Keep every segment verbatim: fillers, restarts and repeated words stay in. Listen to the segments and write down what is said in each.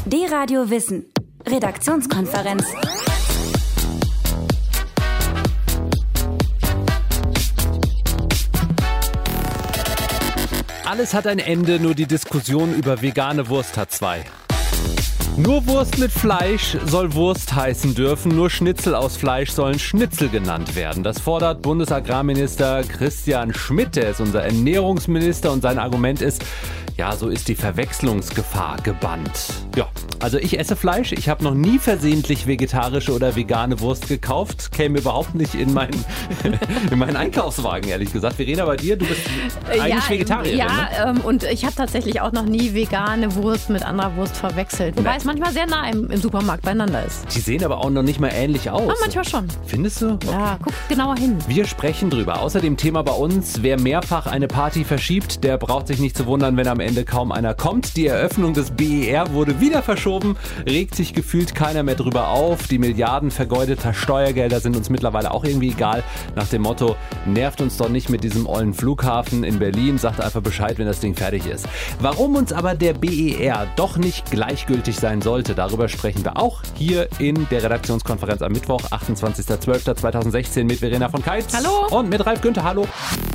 D-Radio Wissen. Redaktionskonferenz. Alles hat ein Ende, nur die Diskussion über vegane Wurst hat zwei. Nur Wurst mit Fleisch soll Wurst heißen dürfen, nur Schnitzel aus Fleisch sollen Schnitzel genannt werden. Das fordert Bundesagrarminister Christian Schmidt, der ist unser Ernährungsminister, und sein Argument ist, ja, so ist die Verwechslungsgefahr gebannt. Ja, also ich esse Fleisch, ich habe noch nie versehentlich vegetarische oder vegane Wurst gekauft, käme überhaupt nicht in meinen, in meinen Einkaufswagen, ehrlich gesagt. Verena, bei dir, du bist eigentlich ja, Vegetarierin, ja, ne? ähm, und ich habe tatsächlich auch noch nie vegane Wurst mit anderer Wurst verwechselt. Wobei Nee. es manchmal sehr nah im, im Supermarkt beieinander ist. Die sehen aber auch noch nicht mal ähnlich aus. Ah, manchmal schon. Findest du? Okay. Ja, guck genauer hin. Wir sprechen drüber. Außerdem Thema bei uns, wer mehrfach eine Party verschiebt, der braucht sich nicht zu wundern, wenn am Ende kaum einer kommt. Die Eröffnung des B E R wurde wieder verschoben, regt sich gefühlt keiner mehr drüber auf. Die Milliarden vergeudeter Steuergelder sind uns mittlerweile auch irgendwie egal. Nach dem Motto, nervt uns doch nicht mit diesem ollen Flughafen in Berlin, sagt einfach Bescheid, wenn das Ding fertig ist. Warum uns aber der B E R doch nicht gleichgültig sein sollte, darüber sprechen wir auch hier in der Redaktionskonferenz am Mittwoch, achtundzwanzigster zwölfter zweitausendsechzehn mit Verena von Keitz. Hallo. Und mit Ralf Günther. Hallo.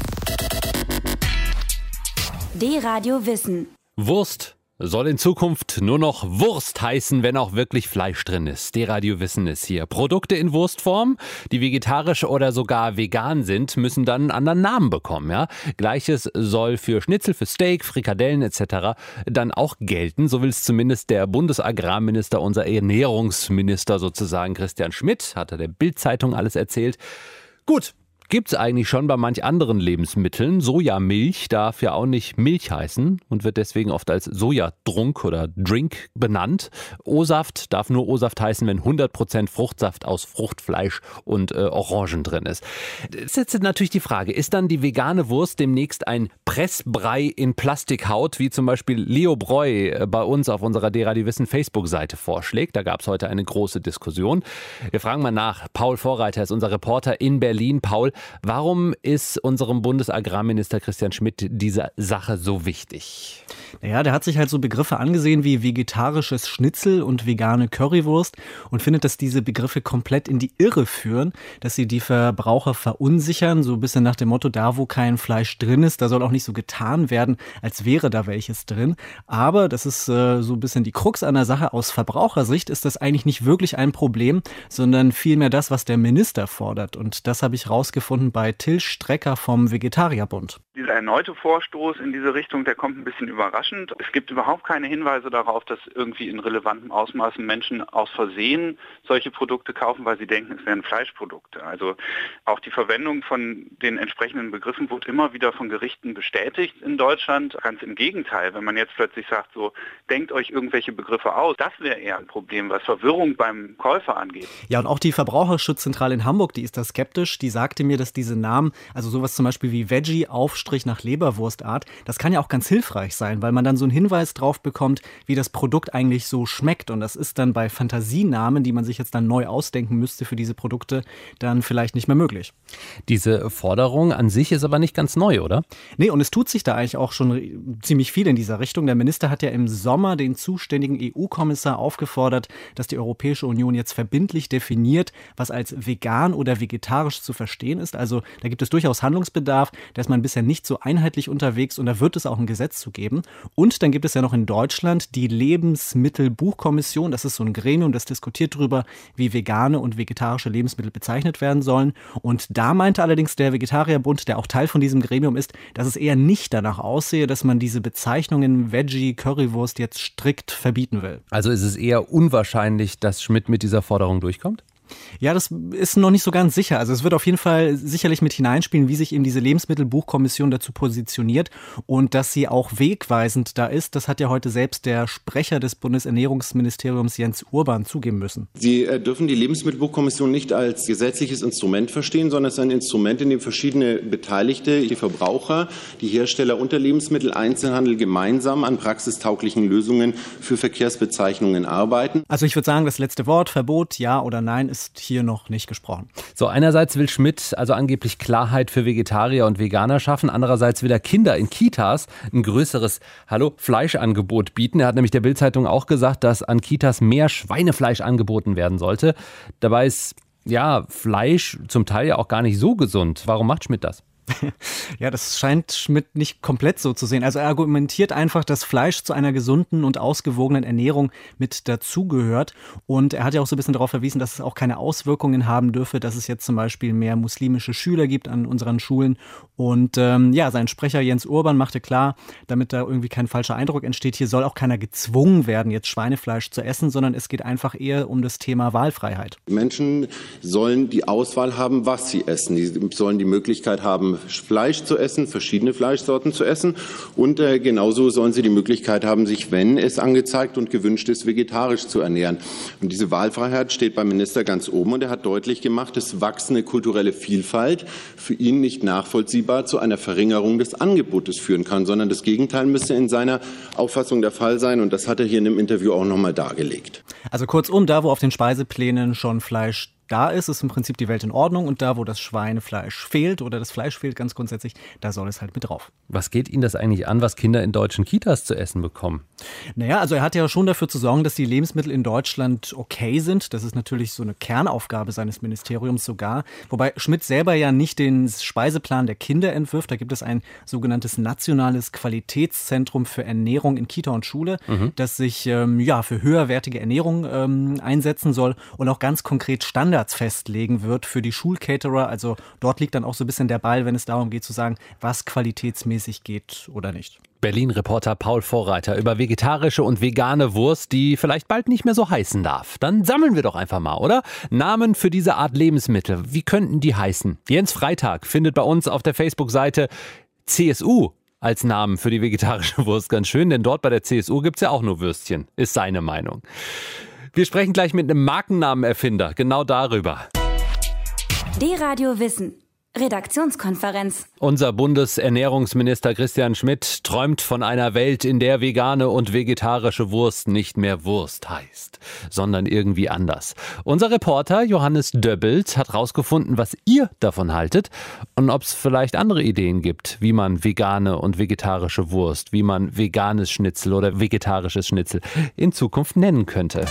D-Radio Wissen. Wurst soll in Zukunft nur noch Wurst heißen, wenn auch wirklich Fleisch drin ist. D-Radio Wissen ist hier. Produkte in Wurstform, die vegetarisch oder sogar vegan sind, müssen dann einen anderen Namen bekommen. Ja? Gleiches soll für Schnitzel, für Steak, Frikadellen et cetera dann auch gelten. So will es zumindest der Bundesagrarminister, unser Ernährungsminister sozusagen, Christian Schmidt, hat er der Bild-Zeitung alles erzählt. Gut. Gibt's eigentlich schon bei manch anderen Lebensmitteln. Sojamilch darf ja auch nicht Milch heißen und wird deswegen oft als Sojadrunk oder Drink benannt. O-Saft darf nur O-Saft heißen, wenn hundert Prozent Fruchtsaft aus Fruchtfleisch und äh, Orangen drin ist. Das ist jetzt natürlich die Frage, ist dann die vegane Wurst demnächst ein Pressbrei in Plastikhaut, wie zum Beispiel Leo Breu bei uns auf unserer D-Radio Wissen Facebook-Seite vorschlägt? Da gab es heute eine große Diskussion. Wir fragen mal nach. Paul Vorreiter ist unser Reporter in Berlin. Paul, warum ist unserem Bundesagrarminister Christian Schmidt diese Sache so wichtig? Naja, der hat sich halt so Begriffe angesehen wie vegetarisches Schnitzel und vegane Currywurst und findet, dass diese Begriffe komplett in die Irre führen, dass sie die Verbraucher verunsichern, so ein bisschen nach dem Motto, da wo kein Fleisch drin ist, da soll auch nicht so getan werden, als wäre da welches drin. Aber das ist äh, so ein bisschen die Krux an der Sache. Aus Verbrauchersicht ist das eigentlich nicht wirklich ein Problem, sondern vielmehr das, was der Minister fordert. Und das habe ich rausgefunden bei Till Strecker vom Vegetarierbund. Dieser erneute Vorstoß in diese Richtung, der kommt ein bisschen überraschend. Es gibt überhaupt keine Hinweise darauf, dass irgendwie in relevantem Ausmaßen Menschen aus Versehen solche Produkte kaufen, weil sie denken, es wären Fleischprodukte. Also auch die Verwendung von den entsprechenden Begriffen wird immer wieder von Gerichten bestätigt in Deutschland. Ganz im Gegenteil, wenn man jetzt plötzlich sagt, so, denkt euch irgendwelche Begriffe aus, das wäre eher ein Problem, was Verwirrung beim Käufer angeht. Ja, und auch die Verbraucherschutzzentrale in Hamburg, die ist da skeptisch. Die sagte mir, dass diese Namen, also sowas zum Beispiel wie Veggie, Aufstrich nach Leberwurstart, das kann ja auch ganz hilfreich sein, weil man dann so einen Hinweis drauf bekommt, wie das Produkt eigentlich so schmeckt. Und das ist dann bei Fantasienamen, die man sich jetzt dann neu ausdenken müsste für diese Produkte, dann vielleicht nicht mehr möglich. Diese Forderung an sich ist aber nicht ganz neu, oder? Nee, und es tut sich da eigentlich auch schon ziemlich viel in dieser Richtung. Der Minister hat ja im Sommer den zuständigen E U-Kommissar aufgefordert, dass die Europäische Union jetzt verbindlich definiert, was als vegan oder vegetarisch zu verstehen ist. Also da gibt es durchaus Handlungsbedarf, da ist man bisher nicht so einheitlich unterwegs und da wird es auch ein Gesetz zu geben. Und dann gibt es ja noch in Deutschland die Lebensmittelbuchkommission. Das ist so ein Gremium, das diskutiert darüber, wie vegane und vegetarische Lebensmittel bezeichnet werden sollen. Und da meinte allerdings der Vegetarierbund, der auch Teil von diesem Gremium ist, dass es eher nicht danach aussehe, dass man diese Bezeichnungen Veggie, Currywurst jetzt strikt verbieten will. Also ist es eher unwahrscheinlich, dass Schmidt mit dieser Forderung durchkommt? Ja, das ist noch nicht so ganz sicher. Also es wird auf jeden Fall sicherlich mit hineinspielen, wie sich eben diese Lebensmittelbuchkommission dazu positioniert und dass sie auch wegweisend da ist. Das hat ja heute selbst der Sprecher des Bundesernährungsministeriums Jens Urban zugeben müssen. Sie äh, dürfen die Lebensmittelbuchkommission nicht als gesetzliches Instrument verstehen, sondern es ist ein Instrument, in dem verschiedene Beteiligte, die Verbraucher, die Hersteller und der Lebensmitteleinzelhandel gemeinsam an praxistauglichen Lösungen für Verkehrsbezeichnungen arbeiten. Also ich würde sagen, das letzte Wort, Verbot, ja oder nein, ist zumindest hier noch nicht gesprochen. So, einerseits will Schmidt also angeblich Klarheit für Vegetarier und Veganer schaffen, andererseits will er Kinder in Kitas ein größeres, hallo, Fleischangebot bieten. Er hat nämlich der Bild-Zeitung auch gesagt, dass an Kitas mehr Schweinefleisch angeboten werden sollte. Dabei ist, ja, Fleisch zum Teil ja auch gar nicht so gesund. Warum macht Schmidt das? Ja, das scheint Schmidt nicht komplett so zu sehen. Also er argumentiert einfach, dass Fleisch zu einer gesunden und ausgewogenen Ernährung mit dazugehört. Und er hat ja auch so ein bisschen darauf verwiesen, dass es auch keine Auswirkungen haben dürfe, dass es jetzt zum Beispiel mehr muslimische Schüler gibt an unseren Schulen. Und ähm, ja, sein Sprecher Jens Urban machte klar, damit da irgendwie kein falscher Eindruck entsteht, hier soll auch keiner gezwungen werden, jetzt Schweinefleisch zu essen, sondern es geht einfach eher um das Thema Wahlfreiheit. Menschen sollen die Auswahl haben, was sie essen. Die sollen die Möglichkeit haben, Fleisch zu essen, verschiedene Fleischsorten zu essen und äh, genauso sollen sie die Möglichkeit haben, sich, wenn es angezeigt und gewünscht ist, vegetarisch zu ernähren. Und diese Wahlfreiheit steht beim Minister ganz oben und er hat deutlich gemacht, dass wachsende kulturelle Vielfalt für ihn nicht nachvollziehbar zu einer Verringerung des Angebotes führen kann, sondern das Gegenteil müsste in seiner Auffassung der Fall sein und das hat er hier in einem Interview auch nochmal dargelegt. Also kurzum, da wo auf den Speiseplänen schon Fleisch da ist, ist im Prinzip die Welt in Ordnung und da, wo das Schweinefleisch fehlt oder das Fleisch fehlt ganz grundsätzlich, da soll es halt mit drauf. Was geht Ihnen das eigentlich an, was Kinder in deutschen Kitas zu essen bekommen? Naja, also er hat ja schon dafür zu sorgen, dass die Lebensmittel in Deutschland okay sind. Das ist natürlich so eine Kernaufgabe seines Ministeriums sogar. Wobei Schmidt selber ja nicht den Speiseplan der Kinder entwirft. Da gibt es ein sogenanntes nationales Qualitätszentrum für Ernährung in Kita und Schule, mhm. das sich ähm, ja, für höherwertige Ernährung ähm, einsetzen soll und auch ganz konkret Standards festlegen wird für die Schulcaterer. Also dort liegt dann auch so ein bisschen der Ball, wenn es darum geht zu sagen, was qualitätsmäßig geht oder nicht. Berlin-Reporter Paul Vorreiter über vegetarische und vegane Wurst, die vielleicht bald nicht mehr so heißen darf. Dann sammeln wir doch einfach mal, oder? Namen für diese Art Lebensmittel. Wie könnten die heißen? Jens Freitag findet bei uns auf der Facebook-Seite C S U als Namen für die vegetarische Wurst ganz schön, denn dort bei der C S U gibt es ja auch nur Würstchen, ist seine Meinung. Wir sprechen gleich mit einem Markennamenerfinder genau darüber. D-Radio Wissen. Redaktionskonferenz. Unser Bundesernährungsminister Christian Schmidt träumt von einer Welt, in der vegane und vegetarische Wurst nicht mehr Wurst heißt, sondern irgendwie anders. Unser Reporter Johannes Döbbelt hat rausgefunden, was ihr davon haltet und ob es vielleicht andere Ideen gibt, wie man vegane und vegetarische Wurst, wie man veganes Schnitzel oder vegetarisches Schnitzel in Zukunft nennen könnte.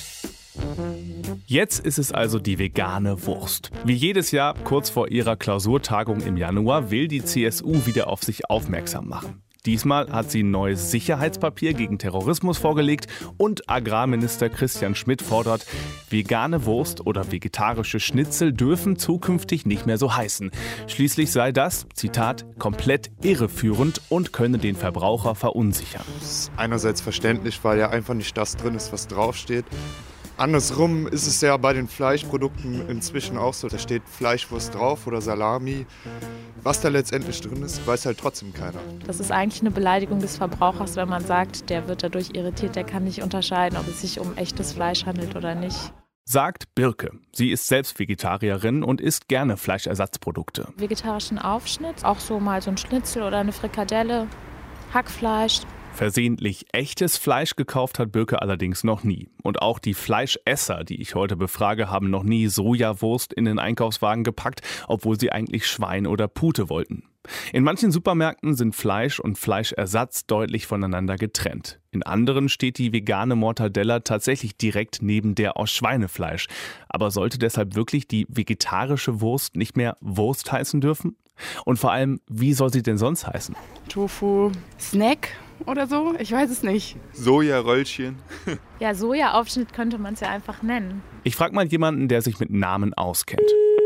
Jetzt ist es also die vegane Wurst. Wie jedes Jahr, kurz vor ihrer Klausurtagung im Januar, will die C S U wieder auf sich aufmerksam machen. Diesmal hat sie ein neues Sicherheitspapier gegen Terrorismus vorgelegt und Agrarminister Christian Schmidt fordert, vegane Wurst oder vegetarische Schnitzel dürfen zukünftig nicht mehr so heißen. Schließlich sei das, Zitat, komplett irreführend und könne den Verbraucher verunsichern. Das ist einerseits verständlich, weil ja einfach nicht das drin ist, was draufsteht. Andersrum ist es ja bei den Fleischprodukten inzwischen auch so, da steht Fleischwurst drauf oder Salami. Was da letztendlich drin ist, weiß halt trotzdem keiner. Das ist eigentlich eine Beleidigung des Verbrauchers, wenn man sagt, der wird dadurch irritiert, der kann nicht unterscheiden, ob es sich um echtes Fleisch handelt oder nicht. Sagt Birke. Sie ist selbst Vegetarierin und isst gerne Fleischersatzprodukte. Vegetarischen Aufschnitt, auch so mal so ein Schnitzel oder eine Frikadelle, Hackfleisch. Versehentlich echtes Fleisch gekauft hat Birke allerdings noch nie. Und auch die Fleischesser, die ich heute befrage, haben noch nie Sojawurst in den Einkaufswagen gepackt, obwohl sie eigentlich Schwein oder Pute wollten. In manchen Supermärkten sind Fleisch und Fleischersatz deutlich voneinander getrennt. In anderen steht die vegane Mortadella tatsächlich direkt neben der aus Schweinefleisch. Aber sollte deshalb wirklich die vegetarische Wurst nicht mehr Wurst heißen dürfen? Und vor allem, wie soll sie denn sonst heißen? Tofu, Snack oder so? Ich weiß es nicht. Sojaröllchen. Ja, Sojaaufschnitt könnte man es ja einfach nennen. Ich frage mal jemanden, der sich mit Namen auskennt.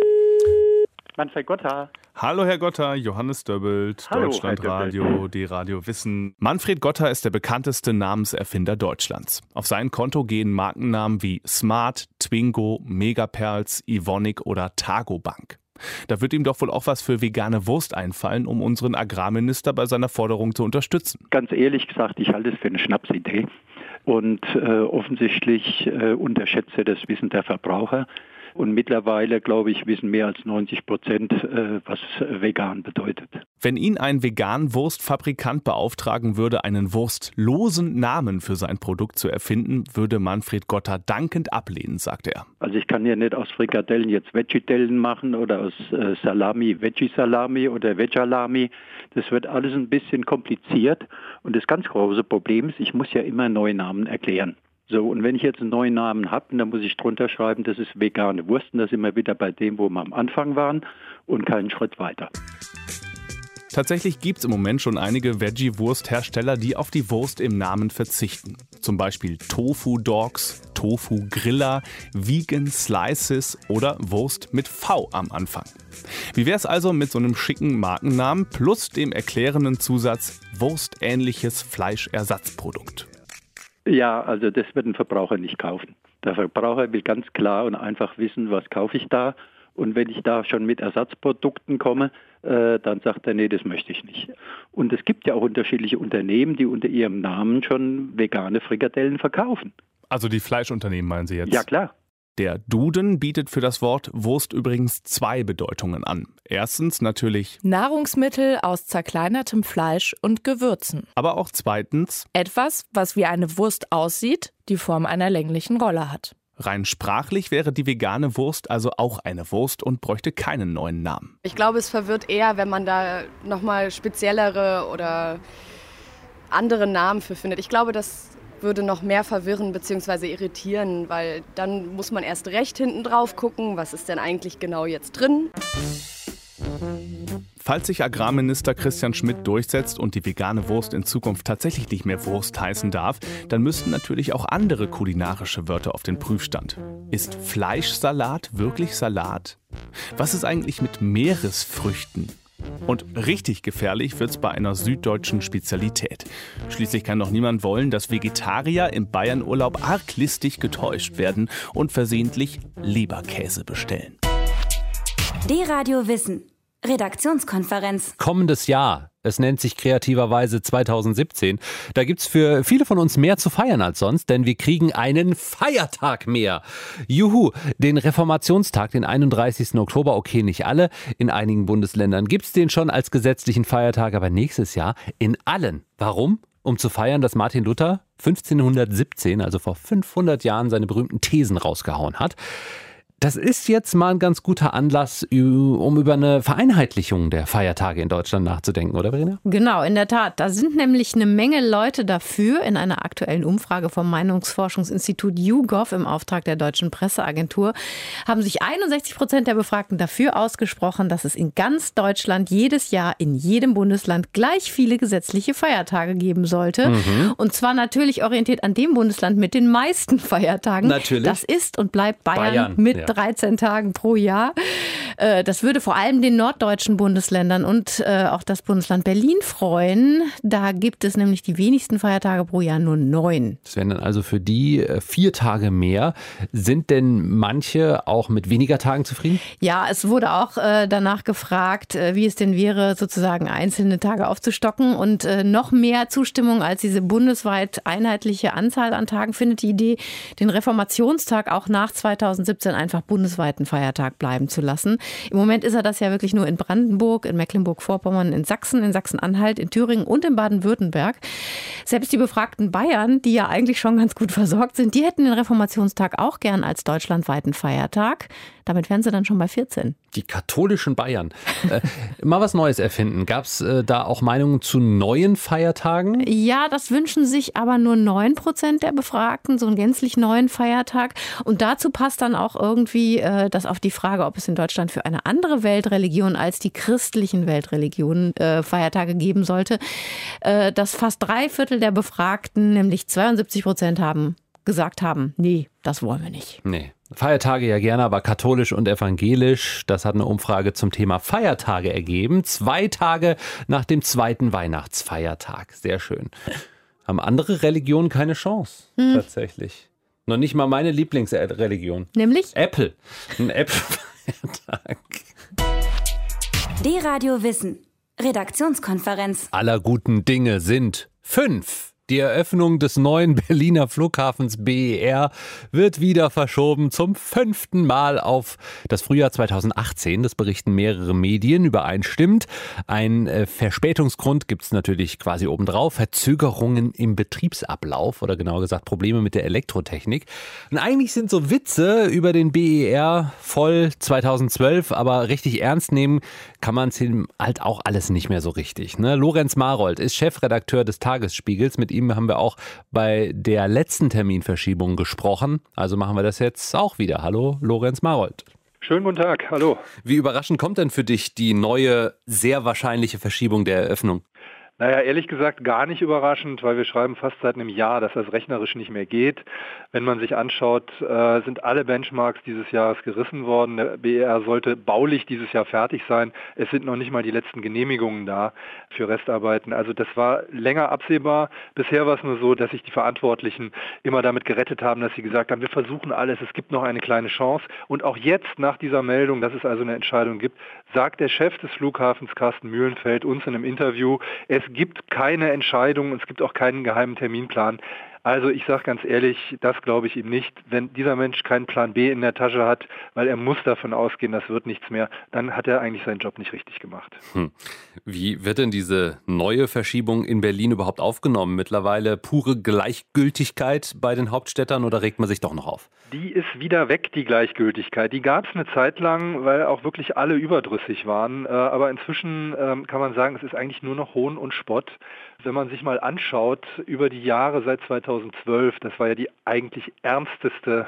Manfred Gotter. Hallo Herr Gotter, Johannes Döbbelt, Hallo, Deutschlandradio, D-Radio Wissen. Manfred Gotter ist der bekannteste Namenserfinder Deutschlands. Auf sein Konto gehen Markennamen wie Smart, Twingo, Megaperls, Evonik oder Targobank. Da wird ihm doch wohl auch was für vegane Wurst einfallen, um unseren Agrarminister bei seiner Forderung zu unterstützen. Ganz ehrlich gesagt, ich halte es für eine Schnapsidee und äh, offensichtlich äh, unterschätze das Wissen der Verbraucher. Und mittlerweile, glaube ich, wissen mehr als neunzig Prozent, äh, was vegan bedeutet. Wenn ihn ein veganen Wurstfabrikant beauftragen würde, einen wurstlosen Namen für sein Produkt zu erfinden, würde Manfred Gotter dankend ablehnen, sagt er. Also ich kann ja nicht aus Frikadellen jetzt Veggie-Dellen machen oder aus äh, Salami Veggie-Salami oder Vegalami. Das wird alles ein bisschen kompliziert. Und das ganz große Problem ist, ich muss ja immer neue Namen erklären. So, und wenn ich jetzt einen neuen Namen habe, dann muss ich drunter schreiben, das ist vegane Wurst. Und da sind wir wieder bei dem, wo wir am Anfang waren und keinen Schritt weiter. Tatsächlich gibt es im Moment schon einige Veggie-Wursthersteller, die auf die Wurst im Namen verzichten. Zum Beispiel Tofu Dogs, Tofu Griller, Vegan Slices oder Wurst mit V am Anfang. Wie wäre es also mit so einem schicken Markennamen plus dem erklärenden Zusatz wurstähnliches Fleischersatzprodukt? Ja, also das wird ein Verbraucher nicht kaufen. Der Verbraucher will ganz klar und einfach wissen, was kaufe ich da. Und wenn ich da schon mit Ersatzprodukten komme, äh, dann sagt er, nee, das möchte ich nicht. Und es gibt ja auch unterschiedliche Unternehmen, die unter ihrem Namen schon vegane Frikadellen verkaufen. Also die Fleischunternehmen meinen Sie jetzt? Ja, klar. Der Duden bietet für das Wort Wurst übrigens zwei Bedeutungen an. Erstens natürlich Nahrungsmittel aus zerkleinertem Fleisch und Gewürzen. Aber auch zweitens etwas, was wie eine Wurst aussieht, die Form einer länglichen Rolle hat. Rein sprachlich wäre die vegane Wurst also auch eine Wurst und bräuchte keinen neuen Namen. Ich glaube, es verwirrt eher, wenn man da nochmal speziellere oder andere Namen für findet. Ich glaube, das würde noch mehr verwirren bzw. irritieren, weil dann muss man erst recht hinten drauf gucken, was ist denn eigentlich genau jetzt drin. Falls sich Agrarminister Christian Schmidt durchsetzt und die vegane Wurst in Zukunft tatsächlich nicht mehr Wurst heißen darf, dann müssten natürlich auch andere kulinarische Wörter auf den Prüfstand. Ist Fleischsalat wirklich Salat? Was ist eigentlich mit Meeresfrüchten? Und richtig gefährlich wird's bei einer süddeutschen Spezialität. Schließlich kann doch niemand wollen, dass Vegetarier im Bayernurlaub arglistig getäuscht werden und versehentlich Leberkäse bestellen. D-Radio Wissen. Redaktionskonferenz. Kommendes Jahr. Es nennt sich kreativerweise zweitausendsiebzehn. Da gibt's für viele von uns mehr zu feiern als sonst, denn wir kriegen einen Feiertag mehr. Juhu, den Reformationstag, den einunddreißigsten Oktober, okay, nicht alle. In einigen Bundesländern gibt's den schon als gesetzlichen Feiertag, aber nächstes Jahr in allen. Warum? Um zu feiern, dass Martin Luther fünfzehnhundertsiebzehn, also vor fünfhundert Jahren, seine berühmten Thesen rausgehauen hat. Das ist jetzt mal ein ganz guter Anlass, um über eine Vereinheitlichung der Feiertage in Deutschland nachzudenken, oder Verena? Genau, in der Tat. Da sind nämlich eine Menge Leute dafür. In einer aktuellen Umfrage vom Meinungsforschungsinstitut YouGov im Auftrag der Deutschen Presseagentur haben sich einundsechzig Prozent der Befragten dafür ausgesprochen, dass es in ganz Deutschland jedes Jahr in jedem Bundesland gleich viele gesetzliche Feiertage geben sollte. Mhm. Und zwar natürlich orientiert an dem Bundesland mit den meisten Feiertagen. Natürlich. Das ist und bleibt Bayern, Bayern. mit Ja. dreizehn Tagen pro Jahr. Das würde vor allem den norddeutschen Bundesländern und auch das Bundesland Berlin freuen. Da gibt es nämlich die wenigsten Feiertage pro Jahr, nur neun. Das wären dann also für die vier Tage mehr. Sind denn manche auch mit weniger Tagen zufrieden? Ja, es wurde auch danach gefragt, wie es denn wäre, sozusagen einzelne Tage aufzustocken. Und noch mehr Zustimmung als diese bundesweit einheitliche Anzahl an Tagen findet die Idee, den Reformationstag auch nach zweitausendsiebzehn einfach bundesweiten Feiertag bleiben zu lassen. Im Moment ist er das ja wirklich nur in Brandenburg, in Mecklenburg-Vorpommern, in Sachsen, in Sachsen-Anhalt, in Thüringen und in Baden-Württemberg. Selbst die befragten Bayern, die ja eigentlich schon ganz gut versorgt sind, die hätten den Reformationstag auch gern als deutschlandweiten Feiertag. Damit wären sie dann schon bei vierzehn. Die katholischen Bayern. äh, mal was Neues erfinden. Gab es äh, da auch Meinungen zu neuen Feiertagen? Ja, das wünschen sich aber nur neun Prozent der Befragten, so einen gänzlich neuen Feiertag. Und dazu passt dann auch irgendwie äh, das auf die Frage, ob es in Deutschland für eine andere Weltreligion als die christlichen Weltreligionen äh, Feiertage geben sollte. Äh, dass fast drei Viertel der Befragten, nämlich zweiundsiebzig Prozent, haben gesagt haben, nee, das wollen wir nicht. Nee. Feiertage ja gerne, aber katholisch und evangelisch, das hat eine Umfrage zum Thema Feiertage ergeben. Zwei Tage nach dem zweiten Weihnachtsfeiertag. Sehr schön. Haben andere Religionen keine Chance, hm. tatsächlich. Noch nicht mal meine Lieblingsreligion. Nämlich? Apple. Ein Apple-Feiertag. D-Radio Wissen. Redaktionskonferenz. Aller guten Dinge sind fünf. Die Eröffnung des neuen Berliner Flughafens B E R wird wieder verschoben zum fünften Mal auf das Frühjahr zweitausendachtzehn. Das berichten mehrere Medien übereinstimmend. Ein äh, Verspätungsgrund gibt es natürlich quasi obendrauf. Verzögerungen im Betriebsablauf oder genauer gesagt Probleme mit der Elektrotechnik. Und eigentlich sind so Witze über den B E R voll zweitausendzwölf, aber richtig ernst nehmen kann man es halt auch alles nicht mehr so richtig. Ne? Lorenz Marold ist Chefredakteur des Tagesspiegels. Mit ihm haben wir auch bei der letzten Terminverschiebung gesprochen. Also machen wir das jetzt auch wieder. Hallo, Lorenz Marold. Schönen guten Tag, hallo. Wie überraschend kommt denn für dich die neue, sehr wahrscheinliche Verschiebung der Eröffnung? Naja, ehrlich gesagt gar nicht überraschend, weil wir schreiben fast seit einem Jahr, dass das rechnerisch nicht mehr geht. Wenn man sich anschaut, äh, sind alle Benchmarks dieses Jahres gerissen worden. Der B E R sollte baulich dieses Jahr fertig sein. Es sind noch nicht mal die letzten Genehmigungen da für Restarbeiten. Also das war länger absehbar. Bisher war es nur so, dass sich die Verantwortlichen immer damit gerettet haben, dass sie gesagt haben, wir versuchen alles, es gibt noch eine kleine Chance. Und auch jetzt nach dieser Meldung, dass es also eine Entscheidung gibt, sagt der Chef des Flughafens, Carsten Mühlenfeld, uns in einem Interview, es Es gibt keine Entscheidung und es gibt auch keinen geheimen Terminplan. Also ich sage ganz ehrlich, das glaube ich ihm nicht. Wenn dieser Mensch keinen Plan B in der Tasche hat, weil er muss davon ausgehen, das wird nichts mehr, dann hat er eigentlich seinen Job nicht richtig gemacht. Hm. Wie wird denn diese neue Verschiebung in Berlin überhaupt aufgenommen? Mittlerweile pure Gleichgültigkeit bei den Hauptstädtern oder regt man sich doch noch auf? Die ist wieder weg, die Gleichgültigkeit. Die gab es eine Zeit lang, weil auch wirklich alle überdrüssig waren. Aber inzwischen kann man sagen, es ist eigentlich nur noch Hohn und Spott. Wenn man sich mal anschaut, über die Jahre seit zweitausendzwölf, das war ja die eigentlich ernsteste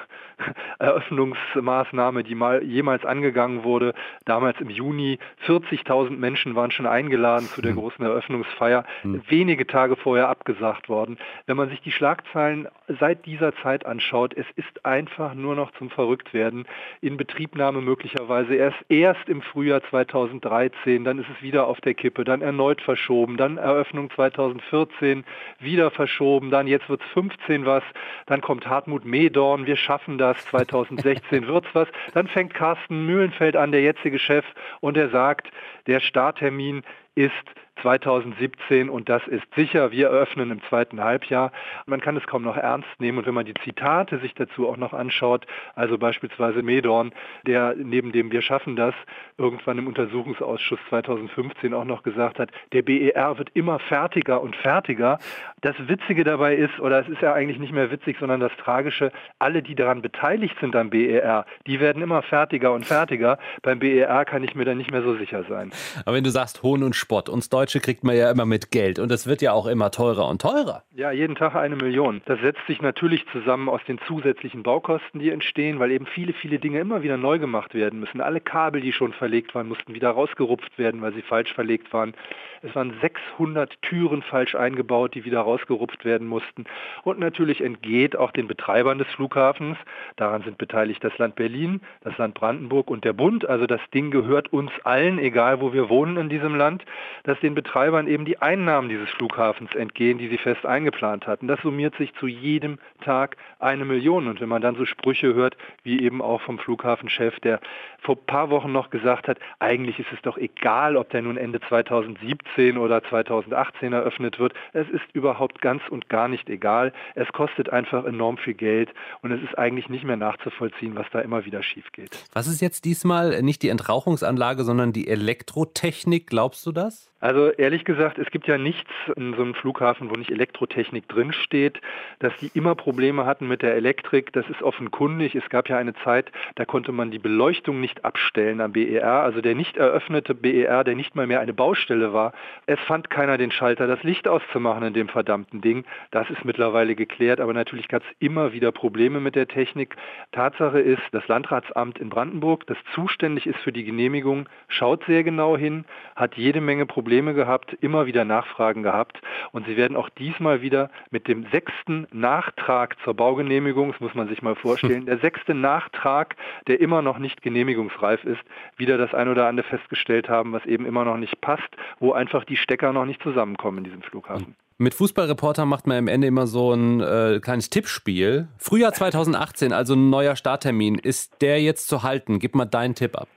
Eröffnungsmaßnahme, die mal jemals angegangen wurde. Damals im Juni, vierzigtausend Menschen waren schon eingeladen zu der großen Eröffnungsfeier, wenige Tage vorher abgesagt worden. Wenn man sich die Schlagzeilen seit dieser Zeit anschaut, es ist einfach nur noch zum Verrücktwerden. In Betriebnahme möglicherweise erst, erst im Frühjahr zweitausenddreizehn, dann ist es wieder auf der Kippe, dann erneut verschoben, dann Eröffnung zweitausendvierzehn, wieder verschoben, dann jetzt wird es fünfzehn was, dann kommt Hartmut Mehdorn, wir schaffen das, zweitausendsechzehn wird's was, dann fängt Carsten Mühlenfeld an, der jetzige Chef, und er sagt, der Starttermin ist zweitausendsiebzehn und das ist sicher, wir eröffnen im zweiten Halbjahr. Man kann es kaum noch ernst nehmen und wenn man die Zitate sich dazu auch noch anschaut, also beispielsweise Mehdorn, der neben dem Wir schaffen das irgendwann im Untersuchungsausschuss zweitausendfünfzehn auch noch gesagt hat, der B E R wird immer fertiger und fertiger. Das Witzige dabei ist, oder es ist ja eigentlich nicht mehr witzig, sondern das Tragische, alle, die daran beteiligt sind am B E R, die werden immer fertiger und fertiger. Beim B E R kann ich mir da nicht mehr so sicher sein. Aber wenn du sagst Hohn und Spott, uns Deutsche kriegt man ja immer mit Geld und es wird ja auch immer teurer und teurer. Ja, jeden Tag eine Million. Das setzt sich natürlich zusammen aus den zusätzlichen Baukosten, die entstehen, weil eben viele, viele Dinge immer wieder neu gemacht werden müssen. Alle Kabel, die schon verlegt waren, mussten wieder rausgerupft werden, weil sie falsch verlegt waren. Es waren sechshundert Türen falsch eingebaut, die wieder rausgerupft werden mussten. Und natürlich entgeht auch den Betreibern des Flughafens, daran sind beteiligt das Land Berlin, das Land Brandenburg und der Bund, also das Ding gehört uns allen, egal wo wir wohnen in diesem Land, dass den Betreibern eben die Einnahmen dieses Flughafens entgehen, die sie fest eingeplant hatten. Das summiert sich zu jedem Tag eine Million. Und wenn man dann so Sprüche hört, wie eben auch vom Flughafenchef, der vor ein paar Wochen noch gesagt hat, eigentlich ist es doch egal, ob der nun Ende zweitausendsiebzehn oder zweitausendachtzehn eröffnet wird. Es ist überhaupt ganz und gar nicht egal. Es kostet einfach enorm viel Geld und es ist eigentlich nicht mehr nachzuvollziehen, was da immer wieder schief geht. Was ist jetzt diesmal nicht die Entrauchungsanlage, sondern die Elektrotechnik? Glaubst du das? Also ehrlich gesagt, es gibt ja nichts in so einem Flughafen, wo nicht Elektrotechnik drinsteht. Dass die immer Probleme hatten mit der Elektrik, das ist offenkundig. Es gab ja eine Zeit, da konnte man die Beleuchtung nicht abstellen am B E R. Also der nicht eröffnete B E R, der nicht mal mehr eine Baustelle war. Es fand keiner den Schalter, das Licht auszumachen in dem verdammten Ding. Das ist mittlerweile geklärt, aber natürlich gab es immer wieder Probleme mit der Technik. Tatsache ist, das Landratsamt in Brandenburg, das zuständig ist für die Genehmigung, schaut sehr genau hin, hat jede Menge Probleme Probleme gehabt, immer wieder Nachfragen gehabt und sie werden auch diesmal wieder mit dem sechsten Nachtrag zur Baugenehmigung, das muss man sich mal vorstellen, der sechste Nachtrag, der immer noch nicht genehmigungsreif ist, wieder das ein oder andere festgestellt haben, was eben immer noch nicht passt, wo einfach die Stecker noch nicht zusammenkommen in diesem Flughafen. Mit Fußballreporter macht man am Ende immer so ein äh, kleines Tippspiel. Frühjahr zweitausendachtzehn, also ein neuer Starttermin. Ist der jetzt zu halten? Gib mal deinen Tipp ab.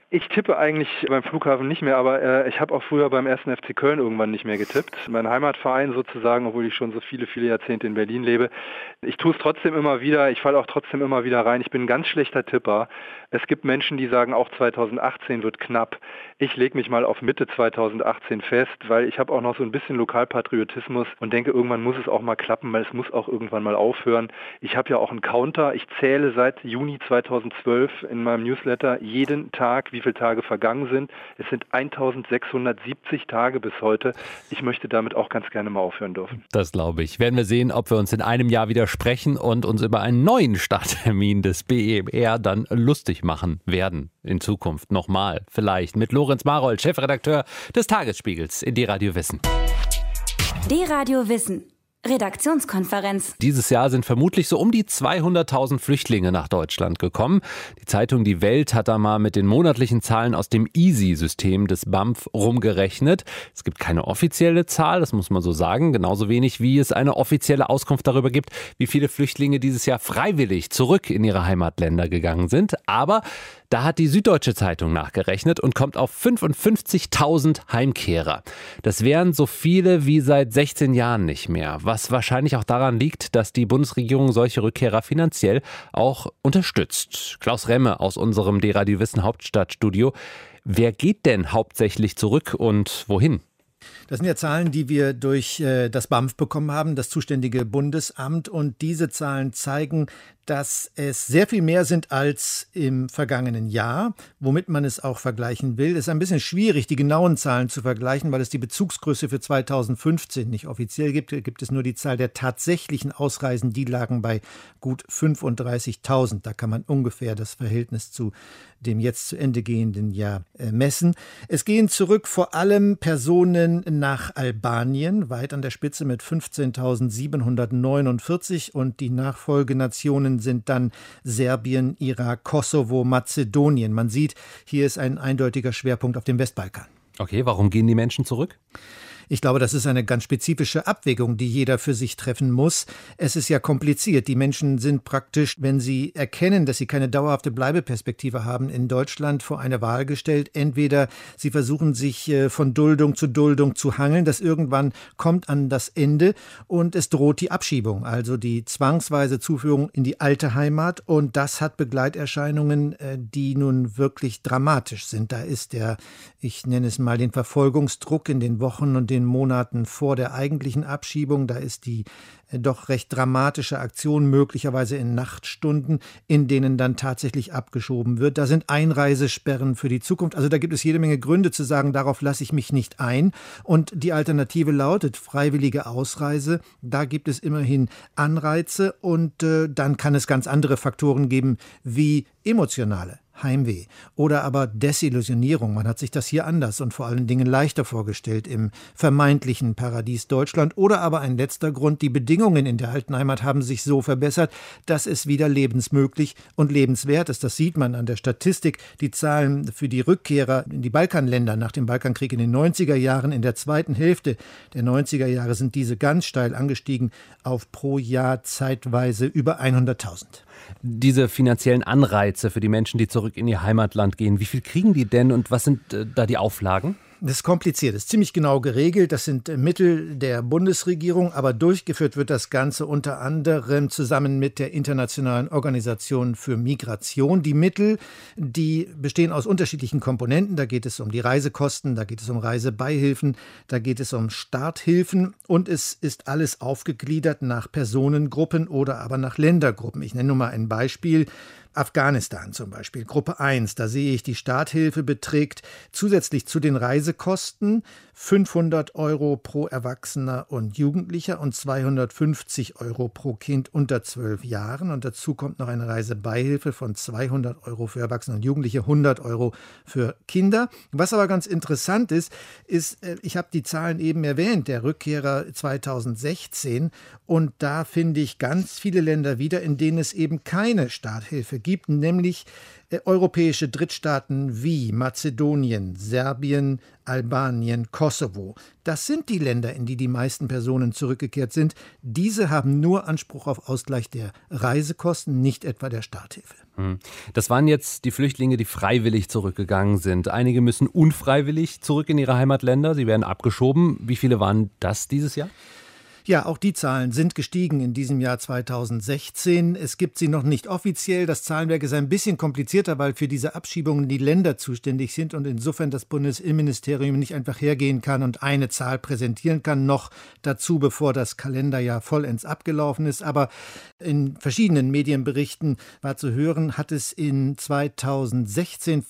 Ich tippe eigentlich beim Flughafen nicht mehr, aber äh, ich habe auch früher beim ersten F C Köln irgendwann nicht mehr getippt. Mein Heimatverein sozusagen, obwohl ich schon so viele, viele Jahrzehnte in Berlin lebe. Ich tue es trotzdem immer wieder, ich falle auch trotzdem immer wieder rein. Ich bin ein ganz schlechter Tipper. Es gibt Menschen, die sagen, auch zweitausendachtzehn wird knapp. Ich lege mich mal auf Mitte zweitausendachtzehn fest, weil ich habe auch noch so ein bisschen Lokalpatriotismus und denke, irgendwann muss es auch mal klappen, weil es muss auch irgendwann mal aufhören. Ich habe ja auch einen Counter. Ich zähle seit Juni zweitausendzwölf in meinem Newsletter jeden Tag, wie viele Tage vergangen sind. Es sind eintausendsechshundertsiebzig Tage bis heute. Ich möchte damit auch ganz gerne mal aufhören dürfen. Das glaube ich. Werden wir sehen, ob wir uns in einem Jahr wieder sprechen und uns über einen neuen Starttermin des B E M R dann lustig machen werden. In Zukunft nochmal. Vielleicht mit Lorenz Marold, Chefredakteur des Tagesspiegels in D-Radio Wissen. D-Radio Wissen. Redaktionskonferenz. Dieses Jahr sind vermutlich so um die zweihunderttausend Flüchtlinge nach Deutschland gekommen. Die Zeitung Die Welt hat da mal mit den monatlichen Zahlen aus dem E A S Y-System des B A M F rumgerechnet. Es gibt keine offizielle Zahl, das muss man so sagen, genauso wenig wie es eine offizielle Auskunft darüber gibt, wie viele Flüchtlinge dieses Jahr freiwillig zurück in ihre Heimatländer gegangen sind. Aber da hat die Süddeutsche Zeitung nachgerechnet und kommt auf fünfundfünfzigtausend Heimkehrer. Das wären so viele wie seit sechzehn Jahren nicht mehr, was wahrscheinlich auch daran liegt, dass die Bundesregierung solche Rückkehrer finanziell auch unterstützt. Klaus Remme aus unserem D-Radio Wissen Hauptstadtstudio. Wer geht denn hauptsächlich zurück und wohin? Das sind ja Zahlen, die wir durch äh, das B A M F bekommen haben, das zuständige Bundesamt. Und diese Zahlen zeigen, dass es sehr viel mehr sind als im vergangenen Jahr, womit man es auch vergleichen will. Es ist ein bisschen schwierig, die genauen Zahlen zu vergleichen, weil es die Bezugsgröße für zweitausendfünfzehn nicht offiziell gibt. Da gibt es nur die Zahl der tatsächlichen Ausreisen, die lagen bei gut fünfunddreißigtausend. Da kann man ungefähr das Verhältnis zu dem jetzt zu Ende gehenden Jahr äh, messen. Es gehen zurück vor allem Personen nach Albanien, weit an der Spitze mit fünfzehntausendsiebenhundertneunundvierzig, und die Nachfolgenationen sind dann Serbien, Irak, Kosovo, Mazedonien. Man sieht, hier ist ein eindeutiger Schwerpunkt auf dem Westbalkan. Okay, warum gehen die Menschen zurück? Ich glaube, das ist eine ganz spezifische Abwägung, die jeder für sich treffen muss. Es ist ja kompliziert. Die Menschen sind praktisch, wenn sie erkennen, dass sie keine dauerhafte Bleibeperspektive haben in Deutschland, vor eine Wahl gestellt. Entweder sie versuchen sich von Duldung zu Duldung zu hangeln, das irgendwann kommt an das Ende und es droht die Abschiebung, also die zwangsweise Zuführung in die alte Heimat. Und das hat Begleiterscheinungen, die nun wirklich dramatisch sind. Da ist der, ich nenne es mal, den Verfolgungsdruck in den Wochen und den Monaten vor der eigentlichen Abschiebung. Da ist die äh, doch recht dramatische Aktion möglicherweise in Nachtstunden, in denen dann tatsächlich abgeschoben wird. Da sind Einreisesperren für die Zukunft. Also da gibt es jede Menge Gründe zu sagen, darauf lasse ich mich nicht ein. Und die Alternative lautet freiwillige Ausreise. Da gibt es immerhin Anreize und äh, dann kann es ganz andere Faktoren geben wie emotionale Heimweh oder aber Desillusionierung. Man hat sich das hier anders und vor allen Dingen leichter vorgestellt im vermeintlichen Paradies Deutschland. Oder aber ein letzter Grund, die Bedingungen in der alten Heimat haben sich so verbessert, dass es wieder lebensmöglich und lebenswert ist. Das sieht man an der Statistik. Die Zahlen für die Rückkehrer in die Balkanländer nach dem Balkankrieg in den neunziger Jahren, in der zweiten Hälfte der neunziger Jahre sind diese ganz steil angestiegen auf pro Jahr zeitweise über hunderttausend. Diese finanziellen Anreize für die Menschen, die zurück in ihr Heimatland gehen, wie viel kriegen die denn und was sind äh, da die Auflagen? Das ist kompliziert, das ist ziemlich genau geregelt. Das sind Mittel der Bundesregierung, aber durchgeführt wird das Ganze unter anderem zusammen mit der Internationalen Organisation für Migration. Die Mittel, die bestehen aus unterschiedlichen Komponenten. Da geht es um die Reisekosten, da geht es um Reisebeihilfen, da geht es um Starthilfen und es ist alles aufgegliedert nach Personengruppen oder aber nach Ländergruppen. Ich nenne nur mal ein Beispiel. Afghanistan zum Beispiel, Gruppe eins, da sehe ich, die Starthilfe beträgt zusätzlich zu den Reisekosten fünfhundert Euro pro Erwachsener und Jugendlicher und zweihundertfünfzig Euro pro Kind unter zwölf Jahren. Und dazu kommt noch eine Reisebeihilfe von zweihundert Euro für Erwachsene und Jugendliche, hundert Euro für Kinder. Was aber ganz interessant ist, ist, ich habe die Zahlen eben erwähnt, der Rückkehrer zweitausendsechzehn. Und da finde ich ganz viele Länder wieder, in denen es eben keine Starthilfe gibt, nämlich äh, europäische Drittstaaten wie Mazedonien, Serbien, Albanien, Kosovo. Das sind die Länder, in die die meisten Personen zurückgekehrt sind. Diese haben nur Anspruch auf Ausgleich der Reisekosten, nicht etwa der Starthilfe. Das waren jetzt die Flüchtlinge, die freiwillig zurückgegangen sind. Einige müssen unfreiwillig zurück in ihre Heimatländer. Sie werden abgeschoben. Wie viele waren das dieses Jahr? Ja, auch die Zahlen sind gestiegen in diesem Jahr zweitausendsechzehn. Es gibt sie noch nicht offiziell. Das Zahlenwerk ist ein bisschen komplizierter, weil für diese Abschiebungen die Länder zuständig sind und insofern das Bundesinnenministerium nicht einfach hergehen kann und eine Zahl präsentieren kann, noch dazu, bevor das Kalenderjahr vollends abgelaufen ist. Aber in verschiedenen Medienberichten war zu hören, hat es in zweitausendsechzehn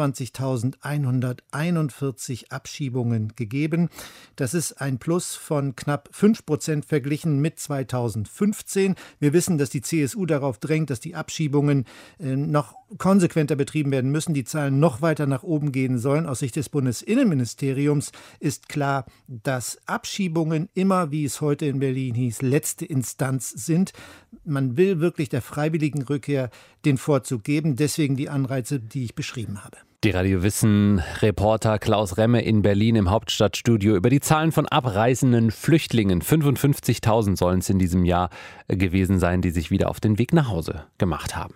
vierundzwanzigtausendeinhunderteinundvierzig Abschiebungen gegeben. Das ist ein Plus von knapp fünf Prozent verglichen mit zweitausendfünfzehn. Wir wissen, dass die C S U darauf drängt, dass die Abschiebungen äh, noch konsequenter betrieben werden müssen, die Zahlen noch weiter nach oben gehen sollen. Aus Sicht des Bundesinnenministeriums ist klar, dass Abschiebungen immer, wie es heute in Berlin hieß, letzte Instanz sind. Man will wirklich der freiwilligen Rückkehr den Vorzug geben, deswegen die Anreize, die ich beschrieben habe. Die Radio Wissen Reporter Klaus Remme in Berlin im Hauptstadtstudio über die Zahlen von abreisenden Flüchtlingen. fünfundfünfzigtausend sollen es in diesem Jahr gewesen sein, die sich wieder auf den Weg nach Hause gemacht haben.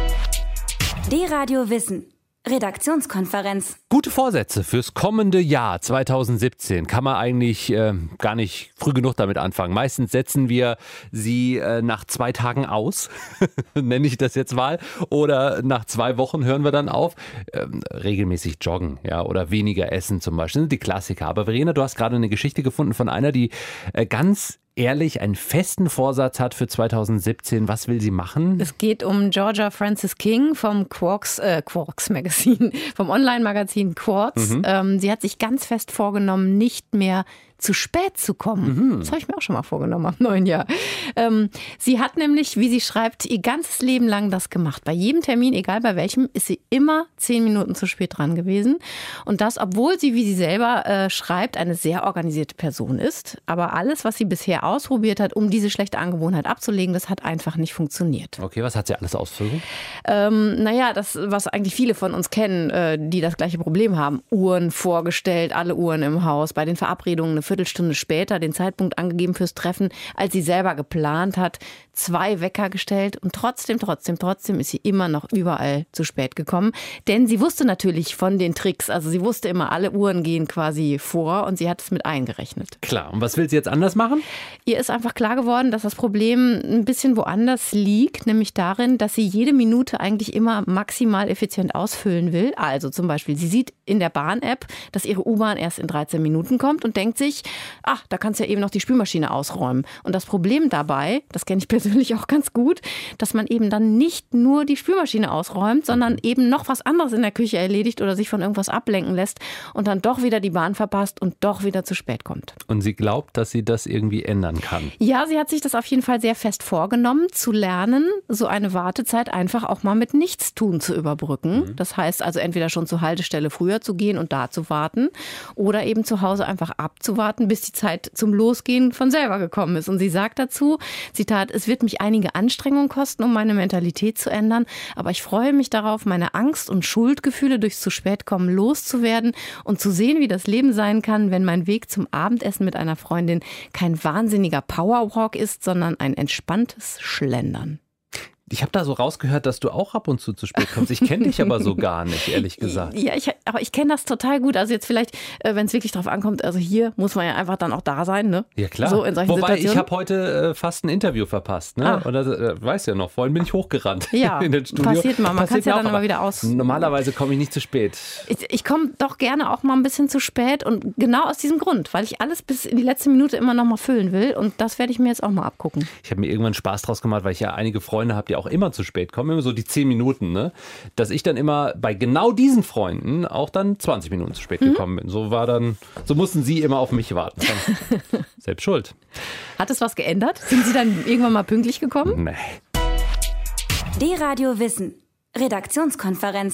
Die Radio Wissen Redaktionskonferenz. Gute Vorsätze fürs kommende Jahr zweitausendsiebzehn kann man eigentlich äh, gar nicht früh genug damit anfangen. Meistens setzen wir sie äh, nach zwei Tagen aus, nenne ich das jetzt mal, oder nach zwei Wochen hören wir dann auf. Ähm, regelmäßig joggen, ja, oder weniger essen zum Beispiel, das sind die Klassiker. Aber Verena, du hast gerade eine Geschichte gefunden von einer, die äh, ganz ehrlich einen festen Vorsatz hat für zweitausendsiebzehn. Was will sie machen? Es geht um Georgia Francis King vom Quarks, äh, Quarks Magazin, vom Online-Magazin Quartz. Mhm. Ähm, sie hat sich ganz fest vorgenommen, nicht mehr zu spät zu kommen. Mhm. Das habe ich mir auch schon mal vorgenommen am neuen Jahr. Ähm, sie hat nämlich, wie sie schreibt, ihr ganzes Leben lang das gemacht. Bei jedem Termin, egal bei welchem, ist sie immer zehn Minuten zu spät dran gewesen. Und das, obwohl sie, wie sie selber äh, schreibt, eine sehr organisierte Person ist. Aber alles, was sie bisher ausprobiert hat, um diese schlechte Angewohnheit abzulegen, das hat einfach nicht funktioniert. Okay, was hat sie alles ausprobiert? Ähm, naja, das, was eigentlich viele von uns kennen, äh, die das gleiche Problem haben. Uhren vorgestellt, alle Uhren im Haus, bei den Verabredungen eine Viertelstunde später den Zeitpunkt angegeben fürs Treffen, als sie selber geplant hat, zwei Wecker gestellt und trotzdem, trotzdem, trotzdem ist sie immer noch überall zu spät gekommen. Denn sie wusste natürlich von den Tricks, also sie wusste immer, alle Uhren gehen quasi vor und sie hat es mit eingerechnet. Klar, und was will sie jetzt anders machen? Ihr ist einfach klar geworden, dass das Problem ein bisschen woanders liegt, nämlich darin, dass sie jede Minute eigentlich immer maximal effizient ausfüllen will. Also zum Beispiel, sie sieht in der Bahn-App, dass ihre U-Bahn erst in dreizehn Minuten kommt und denkt sich, ach, da kannst du ja eben noch die Spülmaschine ausräumen. Und das Problem dabei, das kenne ich persönlich auch ganz gut, dass man eben dann nicht nur die Spülmaschine ausräumt, sondern eben noch was anderes in der Küche erledigt oder sich von irgendwas ablenken lässt und dann doch wieder die Bahn verpasst und doch wieder zu spät kommt. Und sie glaubt, dass sie das irgendwie ändern kann. Ja, sie hat sich das auf jeden Fall sehr fest vorgenommen, zu lernen, so eine Wartezeit einfach auch mal mit Nichtstun zu überbrücken. Mhm. Das heißt also entweder schon zur Haltestelle früher zu gehen und da zu warten oder eben zu Hause einfach abzuwarten, bis die Zeit zum Losgehen von selber gekommen ist. Und sie sagt dazu, Zitat, es wird mich einige Anstrengungen kosten, um meine Mentalität zu ändern, aber ich freue mich darauf, meine Angst und Schuldgefühle durchs zu spät kommen loszuwerden und zu sehen, wie das Leben sein kann, wenn mein Weg zum Abendessen mit einer Freundin kein wahnsinniger Powerwalk ist, sondern ein entspanntes Schlendern. Ich habe da so rausgehört, dass du auch ab und zu zu spät kommst. Ich kenne dich aber so gar nicht, ehrlich gesagt. Ja, ich, aber ich kenne das total gut. Also jetzt vielleicht, wenn es wirklich drauf ankommt, also hier muss man ja einfach dann auch da sein, ne? Ja, klar. So in solchen Wobei, Situationen. ich habe heute äh, fast ein Interview verpasst, ne? Ah. Und das äh, weißt du ja noch, vorhin bin ich hochgerannt ja, in den Studio. Passiert mal, man kann es ja dann immer wieder aus. Normalerweise komme ich nicht zu spät. Ich, ich komme doch gerne auch mal ein bisschen zu spät und genau aus diesem Grund, weil ich alles bis in die letzte Minute immer noch mal füllen will und das werde ich mir jetzt auch mal abgucken. Ich habe mir irgendwann Spaß draus gemacht, weil ich ja einige Freunde habe, die auch immer zu spät kommen. Kommen immer so die zehn Minuten, ne? Dass ich dann immer bei genau diesen Freunden auch dann zwanzig Minuten zu spät mhm. gekommen bin. So war dann, so mussten sie immer auf mich warten. Selbst schuld. Hat es was geändert? Sind Sie dann irgendwann mal pünktlich gekommen? Nee. Die Radio Wissen Redaktionskonferenz.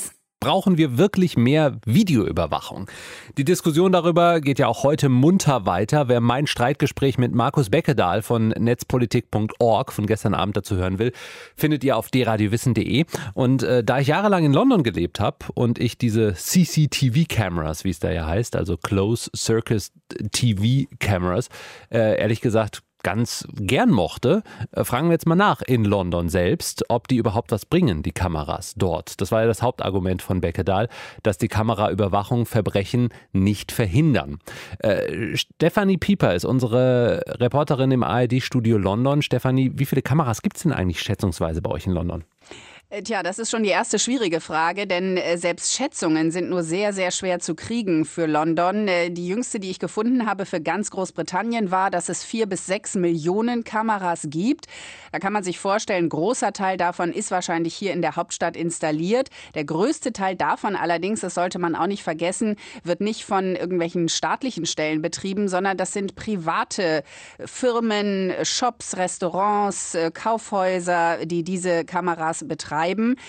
Brauchen wir wirklich mehr Videoüberwachung? Die Diskussion darüber geht ja auch heute munter weiter. Wer mein Streitgespräch mit Markus Beckedahl von netzpolitik punkt org von gestern Abend dazu hören will, findet ihr auf d radio wissen punkt de. Und äh, da ich jahrelang in London gelebt habe und ich diese C C T V-Cameras, wie es da ja heißt, also Close Circuit T V-Cameras, äh, ehrlich gesagt ganz gern mochte, fragen wir jetzt mal nach in London selbst, ob die überhaupt was bringen, die Kameras dort. Das war ja das Hauptargument von Beckedahl, dass die Kameraüberwachung Verbrechen nicht verhindern. Äh, Stefanie Pieper ist unsere Reporterin im A R D-Studio London. Stefanie, wie viele Kameras gibt es denn eigentlich schätzungsweise bei euch in London? Tja, das ist schon die erste schwierige Frage, denn selbst Schätzungen sind nur sehr, sehr schwer zu kriegen für London. Die jüngste, die ich gefunden habe für ganz Großbritannien, war, dass es vier bis sechs Millionen Kameras gibt. Da kann man sich vorstellen, ein großer Teil davon ist wahrscheinlich hier in der Hauptstadt installiert. Der größte Teil davon allerdings, das sollte man auch nicht vergessen, wird nicht von irgendwelchen staatlichen Stellen betrieben, sondern das sind private Firmen, Shops, Restaurants, Kaufhäuser, die diese Kameras betreiben.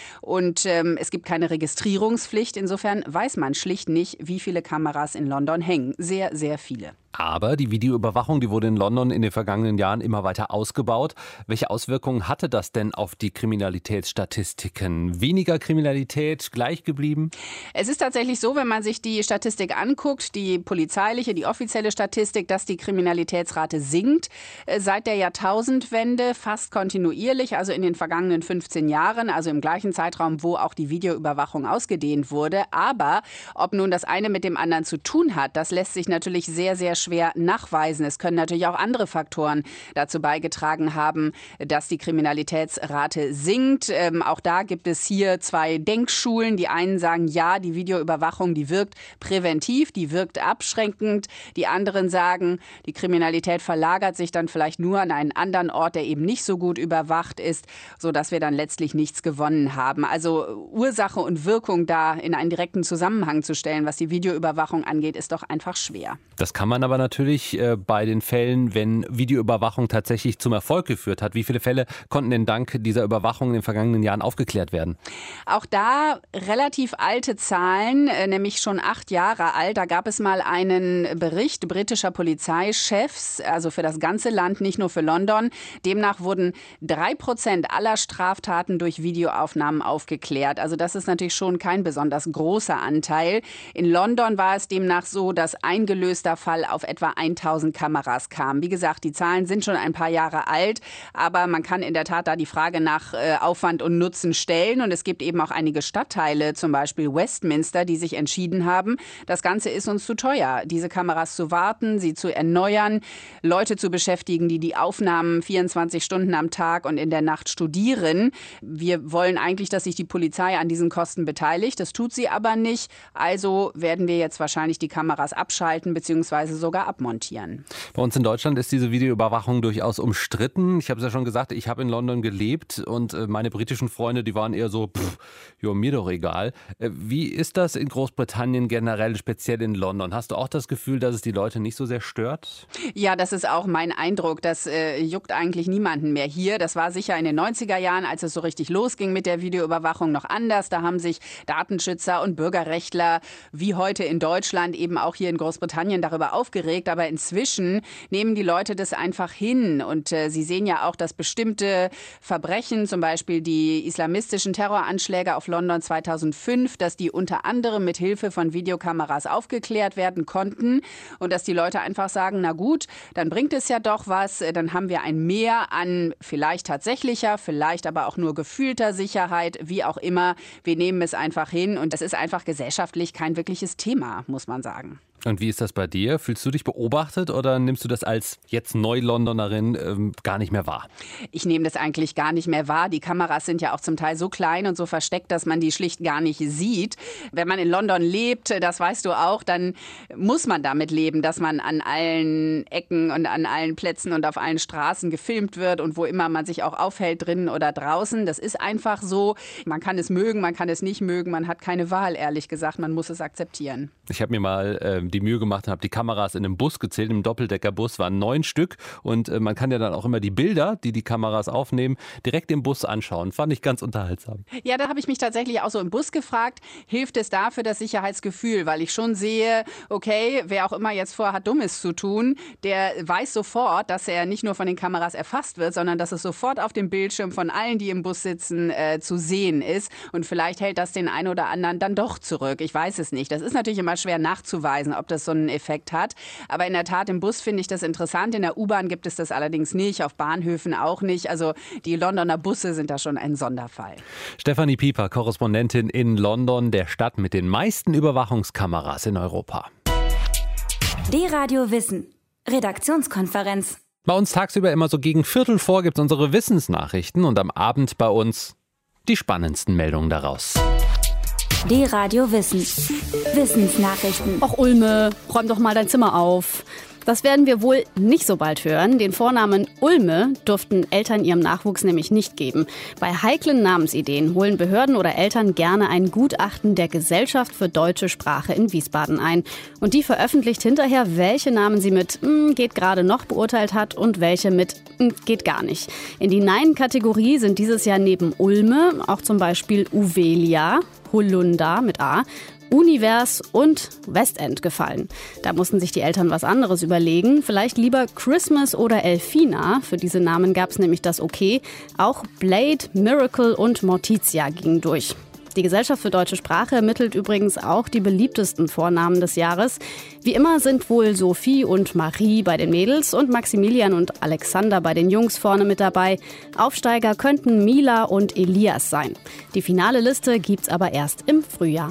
Und ähm, es gibt keine Registrierungspflicht. Insofern weiß man schlicht nicht, wie viele Kameras in London hängen. Sehr, sehr viele. Aber die Videoüberwachung, die wurde in London in den vergangenen Jahren immer weiter ausgebaut. Welche Auswirkungen hatte das denn auf die Kriminalitätsstatistiken? Weniger Kriminalität, gleich geblieben? Es ist tatsächlich so, wenn man sich die Statistik anguckt, die polizeiliche, die offizielle Statistik, dass die Kriminalitätsrate sinkt. Seit der Jahrtausendwende fast kontinuierlich, also in den vergangenen fünfzehn Jahren, also im gleichen Zeitraum, wo auch die Videoüberwachung ausgedehnt wurde. Aber ob nun das eine mit dem anderen zu tun hat, das lässt sich natürlich sehr, sehr schwer nachweisen. Es können natürlich auch andere Faktoren dazu beigetragen haben, dass die Kriminalitätsrate sinkt. Ähm, auch da gibt es hier zwei Denkschulen. Die einen sagen, ja, die Videoüberwachung, die wirkt präventiv, die wirkt abschreckend. Die anderen sagen, die Kriminalität verlagert sich dann vielleicht nur an einen anderen Ort, der eben nicht so gut überwacht ist, sodass wir dann letztlich nichts gewonnen haben. Also Ursache und Wirkung da in einen direkten Zusammenhang zu stellen, was die Videoüberwachung angeht, ist doch einfach schwer. Das kann man aber natürlich äh, bei den Fällen, wenn Videoüberwachung tatsächlich zum Erfolg geführt hat. Wie viele Fälle konnten denn dank dieser Überwachung in den vergangenen Jahren aufgeklärt werden? Auch da relativ alte Zahlen, äh, nämlich schon acht Jahre alt. Da gab es mal einen Bericht britischer Polizeichefs, also für das ganze Land, nicht nur für London. Demnach wurden drei Prozent aller Straftaten durch Videoaufnahmen aufgeklärt. Also das ist natürlich schon kein besonders großer Anteil. In London war es demnach so, dass ein gelöster Fall auf etwa tausend Kameras kam. Wie gesagt, die Zahlen sind schon ein paar Jahre alt, aber man kann in der Tat da die Frage nach äh, Aufwand und Nutzen stellen. Und es gibt eben auch einige Stadtteile, zum Beispiel Westminster, die sich entschieden haben, das Ganze ist uns zu teuer, diese Kameras zu warten, sie zu erneuern, Leute zu beschäftigen, die die Aufnahmen vierundzwanzig Stunden am Tag und in der Nacht studieren. Wir wollen eigentlich, dass sich die Polizei an diesen Kosten beteiligt. Das tut sie aber nicht. Also werden wir jetzt wahrscheinlich die Kameras abschalten bzw. sogar abmontieren. Bei uns in Deutschland ist diese Videoüberwachung durchaus umstritten. Ich habe es ja schon gesagt, ich habe in London gelebt und meine britischen Freunde, die waren eher so, pff, ja, mir doch egal. Wie ist das in Großbritannien generell, speziell in London? Hast du auch das Gefühl, dass es die Leute nicht so sehr stört? Ja, das ist auch mein Eindruck. Das äh, juckt eigentlich niemanden mehr hier. Das war sicher in den neunziger Jahren, als es so richtig losging mit der Videoüberwachung, noch anders. Da haben sich Datenschützer und Bürgerrechtler wie heute in Deutschland, eben auch hier in Großbritannien, darüber aufgeregt. Aber inzwischen nehmen die Leute das einfach hin. Und äh, sie sehen ja auch, dass bestimmte Verbrechen, zum Beispiel die islamistischen Terroranschläge auf London zweitausendfünf, dass die unter anderem mit Hilfe von Videokameras aufgeklärt werden konnten. Und dass die Leute einfach sagen, na gut, dann bringt es ja doch was. Dann haben wir ein Mehr an vielleicht tatsächlicher, vielleicht aber auch nur gefühlter Sicherheit, wie auch immer. Wir nehmen es einfach hin. Und das ist einfach gesellschaftlich kein wirkliches Thema, muss man sagen. Und wie ist das bei dir? Fühlst du dich beobachtet oder nimmst du das als jetzt Neu-Londonerin ähm, gar nicht mehr wahr? Ich nehme das eigentlich gar nicht mehr wahr. Die Kameras sind ja auch zum Teil so klein und so versteckt, dass man die schlicht gar nicht sieht. Wenn man in London lebt, das weißt du auch, dann muss man damit leben, dass man an allen Ecken und an allen Plätzen und auf allen Straßen gefilmt wird und wo immer man sich auch aufhält, drinnen oder draußen. Das ist einfach so. Man kann es mögen, man kann es nicht mögen. Man hat keine Wahl, ehrlich gesagt. Man muss es akzeptieren. Ich habe mir mal äh, die Mühe gemacht und habe die Kameras in einem Bus gezählt. Im Doppeldeckerbus waren neun Stück. Und äh, man kann ja dann auch immer die Bilder, die die Kameras aufnehmen, direkt im Bus anschauen. Fand ich ganz unterhaltsam. Ja, da habe ich mich tatsächlich auch so im Bus gefragt, hilft es dafür das Sicherheitsgefühl? Weil ich schon sehe, okay, wer auch immer jetzt vorhat, Dummes zu tun, der weiß sofort, dass er nicht nur von den Kameras erfasst wird, sondern dass es sofort auf dem Bildschirm von allen, die im Bus sitzen, äh, zu sehen ist. Und vielleicht hält das den einen oder anderen dann doch zurück. Ich weiß es nicht. Das ist natürlich immer schwer nachzuweisen, ob das so einen Effekt hat. Aber in der Tat, im Bus finde ich das interessant. In der U-Bahn gibt es das allerdings nicht, auf Bahnhöfen auch nicht. Also die Londoner Busse sind da schon ein Sonderfall. Stefanie Pieper, Korrespondentin in London, der Stadt mit den meisten Überwachungskameras in Europa. D-Radio Wissen. Redaktionskonferenz. Bei uns tagsüber immer so gegen Viertel vor gibt es unsere Wissensnachrichten und am Abend bei uns die spannendsten Meldungen daraus. D-Radio Wissen. Wissensnachrichten. Och Ulme, räum doch mal dein Zimmer auf. Das werden wir wohl nicht so bald hören. Den Vornamen Ulme durften Eltern ihrem Nachwuchs nämlich nicht geben. Bei heiklen Namensideen holen Behörden oder Eltern gerne ein Gutachten der Gesellschaft für deutsche Sprache in Wiesbaden ein. Und die veröffentlicht hinterher, welche Namen sie mit mm, geht gerade noch beurteilt hat und welche mit mm, geht gar nicht. In die Nein-Kategorie sind dieses Jahr neben Ulme auch zum Beispiel Uvelia, Holunder mit A, Univers und Westend gefallen. Da mussten sich die Eltern was anderes überlegen. Vielleicht lieber Christmas oder Elfina. Für diese Namen gab es nämlich das Okay. Auch Blade, Miracle und Morticia gingen durch. Die Gesellschaft für deutsche Sprache ermittelt übrigens auch die beliebtesten Vornamen des Jahres. Wie immer sind wohl Sophie und Marie bei den Mädels und Maximilian und Alexander bei den Jungs vorne mit dabei. Aufsteiger könnten Mila und Elias sein. Die finale Liste gibt's aber erst im Frühjahr.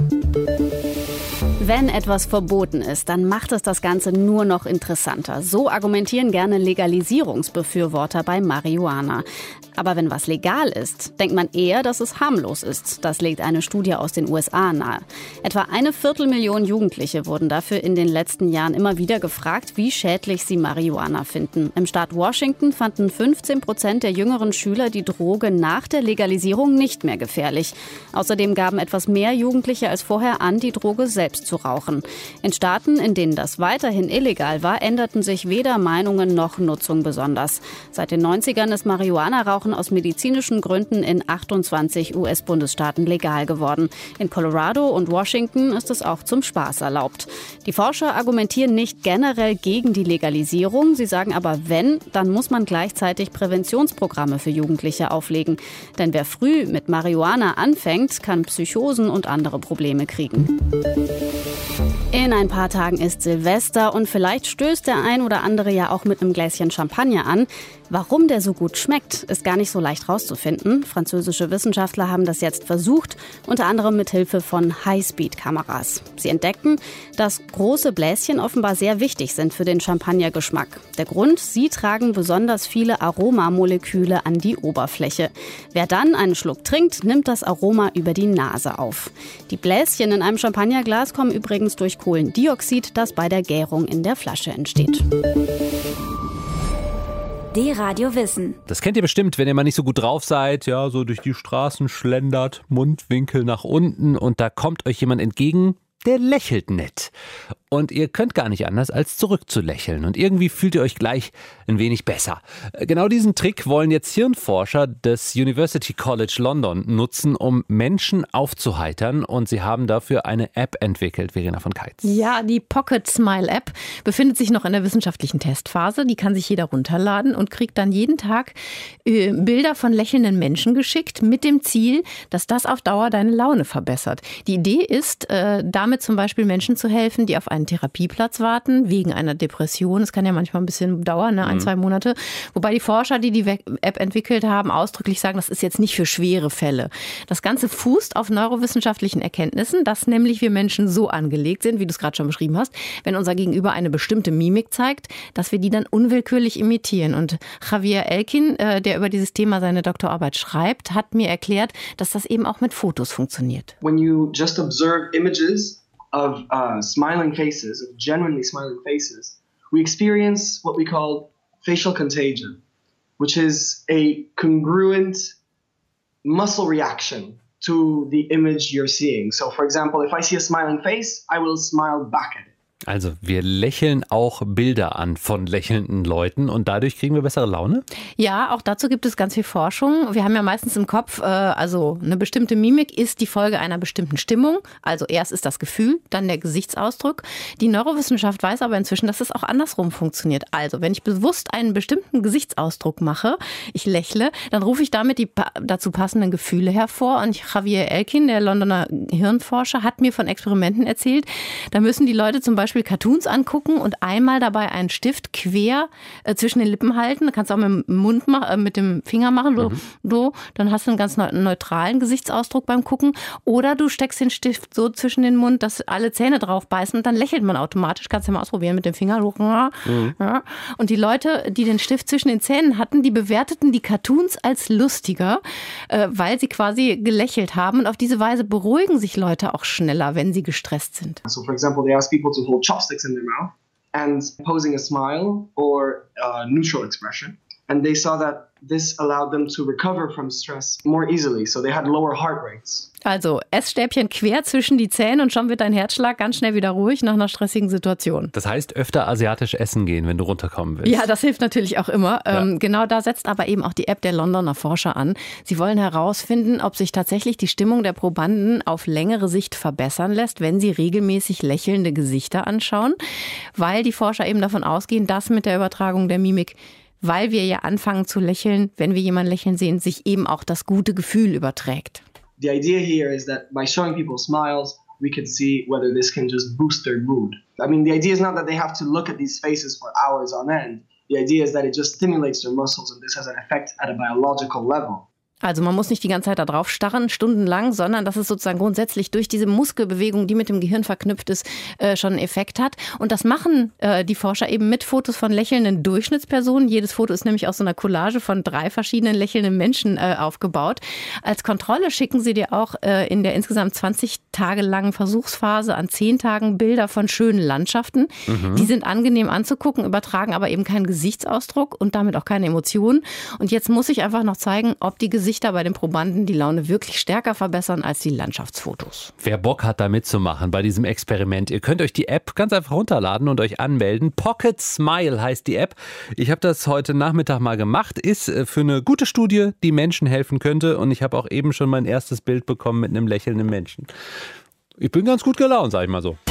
Wenn etwas verboten ist, dann macht es das Ganze nur noch interessanter. So argumentieren gerne Legalisierungsbefürworter bei Marihuana. Aber wenn was legal ist, denkt man eher, dass es harmlos ist. Das legt eine Studie aus den U S A nahe. Etwa eine Viertelmillion Jugendliche wurden dafür in den letzten Jahren immer wieder gefragt, wie schädlich sie Marihuana finden. Im Staat Washington fanden fünfzehn Prozent der jüngeren Schüler die Droge nach der Legalisierung nicht mehr gefährlich. Außerdem gaben etwas mehr Jugendliche als vorher an, die Droge selbst zu rauchen. In Staaten, in denen das weiterhin illegal war, änderten sich weder Meinungen noch Nutzung besonders. Seit den neunzigern ist Marihuana-Rauchen aus medizinischen Gründen in achtundzwanzig U S-Bundesstaaten legal geworden. In Colorado und Washington ist es auch zum Spaß erlaubt. Die Forscher argumentieren nicht generell gegen die Legalisierung. Sie sagen aber, wenn, dann muss man gleichzeitig Präventionsprogramme für Jugendliche auflegen. Denn wer früh mit Marihuana anfängt, kann Psychosen und andere Probleme kriegen. In ein paar Tagen ist Silvester und vielleicht stößt der ein oder andere ja auch mit einem Gläschen Champagner an. Warum der so gut schmeckt, ist gar nicht so leicht rauszufinden. Französische Wissenschaftler haben das jetzt versucht, unter anderem mit Hilfe von Highspeed-Kameras. Sie entdeckten, dass große Bläschen offenbar sehr wichtig sind für den Champagnergeschmack. Der Grund, sie tragen besonders viele Aromamoleküle an die Oberfläche. Wer dann einen Schluck trinkt, nimmt das Aroma über die Nase auf. Die Bläschen in einem Champagnerglas kommen übrigens durch Kohlendioxid, das bei der Gärung in der Flasche entsteht. D-Radio Wissen. Das kennt ihr bestimmt, wenn ihr mal nicht so gut drauf seid, ja, so durch die Straßen schlendert, Mundwinkel nach unten und da kommt euch jemand entgegen, der lächelt nett. Und ihr könnt gar nicht anders, als zurückzulächeln. Und irgendwie fühlt ihr euch gleich ein wenig besser. Genau diesen Trick wollen jetzt Hirnforscher des University College London nutzen, um Menschen aufzuheitern. Und sie haben dafür eine App entwickelt, Verena von Keitz. Ja, die Pocket Smile App befindet sich noch in der wissenschaftlichen Testphase. Die kann sich jeder runterladen und kriegt dann jeden Tag äh, Bilder von lächelnden Menschen geschickt, mit dem Ziel, dass das auf Dauer deine Laune verbessert. Die Idee ist, äh, damit zum Beispiel Menschen zu helfen, die auf einen Therapieplatz warten, wegen einer Depression. Das kann ja manchmal ein bisschen dauern, ne? ein, mhm. zwei Monate. Wobei die Forscher, die die App entwickelt haben, ausdrücklich sagen, das ist jetzt nicht für schwere Fälle. Das Ganze fußt auf neurowissenschaftlichen Erkenntnissen, dass nämlich wir Menschen so angelegt sind, wie du es gerade schon beschrieben hast, wenn unser Gegenüber eine bestimmte Mimik zeigt, dass wir die dann unwillkürlich imitieren. Und Javier Elkin, der über dieses Thema seine Doktorarbeit schreibt, hat mir erklärt, dass das eben auch mit Fotos funktioniert. When you just observe images of uh, smiling faces, of genuinely smiling faces, we experience what we call facial contagion, which is a congruent muscle reaction to the image you're seeing. So, for example, if I see a smiling face, I will smile back at it. Also wir lächeln auch Bilder an von lächelnden Leuten und dadurch kriegen wir bessere Laune? Ja, auch dazu gibt es ganz viel Forschung. Wir haben ja meistens im Kopf, äh, also eine bestimmte Mimik ist die Folge einer bestimmten Stimmung. Also erst ist das Gefühl, dann der Gesichtsausdruck. Die Neurowissenschaft weiß aber inzwischen, dass es auch andersrum funktioniert. Also wenn ich bewusst einen bestimmten Gesichtsausdruck mache, ich lächle, dann rufe ich damit die pa- dazu passenden Gefühle hervor. Und Javier Elkin, der Londoner Hirnforscher, hat mir von Experimenten erzählt, da müssen die Leute zum Beispiel Cartoons angucken und einmal dabei einen Stift quer äh, zwischen den Lippen halten. Das kannst du auch mit dem Mund machen, äh, mit dem Finger machen. So, mhm. so, dann hast du einen ganz neutralen Gesichtsausdruck beim Gucken. Oder du steckst den Stift so zwischen den Mund, dass alle Zähne drauf beißen und dann lächelt man automatisch. Kannst du ja mal ausprobieren mit dem Finger. Mhm. Ja. Und die Leute, die den Stift zwischen den Zähnen hatten, die bewerteten die Cartoons als lustiger, äh, weil sie quasi gelächelt haben. Und auf diese Weise beruhigen sich Leute auch schneller, wenn sie gestresst sind. So for example, they ask people to hold chopsticks in their mouth and posing a smile or a neutral expression. And they saw that this allowed them to recover from stress more easily. So they had lower heart rates. Also Essstäbchen quer zwischen die Zähne und schon wird dein Herzschlag ganz schnell wieder ruhig nach einer stressigen Situation. Das heißt, öfter asiatisch essen gehen, wenn du runterkommen willst. Ja, das hilft natürlich auch immer. Ja. Ähm, genau da setzt aber eben auch die App der Londoner Forscher an. Sie wollen herausfinden, ob sich tatsächlich die Stimmung der Probanden auf längere Sicht verbessern lässt, wenn sie regelmäßig lächelnde Gesichter anschauen, weil die Forscher eben davon ausgehen, dass mit der Übertragung der Mimik, weil wir ja anfangen zu lächeln, wenn wir jemanden lächeln sehen, sich eben auch das gute Gefühl überträgt. The idea here is that by showing people smiles, we can see whether this can just boost their mood. I mean, the idea is not that they have to look at these faces for hours on end. The idea is that it just stimulates their muscles and this has an effect at a biological level. Also man muss nicht die ganze Zeit da drauf starren, stundenlang, sondern dass es sozusagen grundsätzlich durch diese Muskelbewegung, die mit dem Gehirn verknüpft ist, äh, schon einen Effekt hat. Und das machen äh, die Forscher eben mit Fotos von lächelnden Durchschnittspersonen. Jedes Foto ist nämlich aus so einer Collage von drei verschiedenen lächelnden Menschen äh, aufgebaut. Als Kontrolle schicken sie dir auch äh, in der insgesamt zwanzig Tage langen Versuchsphase an zehn Tagen Bilder von schönen Landschaften. Mhm. Die sind angenehm anzugucken, übertragen aber eben keinen Gesichtsausdruck und damit auch keine Emotionen. Und jetzt muss ich einfach noch zeigen, ob die Gesichter bei den Probanden die Laune wirklich stärker verbessern als die Landschaftsfotos. Wer Bock hat, da mitzumachen bei diesem Experiment, ihr könnt euch die App ganz einfach runterladen und euch anmelden. Pocket Smile heißt die App. Ich habe das heute Nachmittag mal gemacht. Ist für eine gute Studie, die Menschen helfen könnte. Und ich habe auch eben schon mein erstes Bild bekommen mit einem lächelnden Menschen. Ich bin ganz gut gelaunt, sag ich mal so.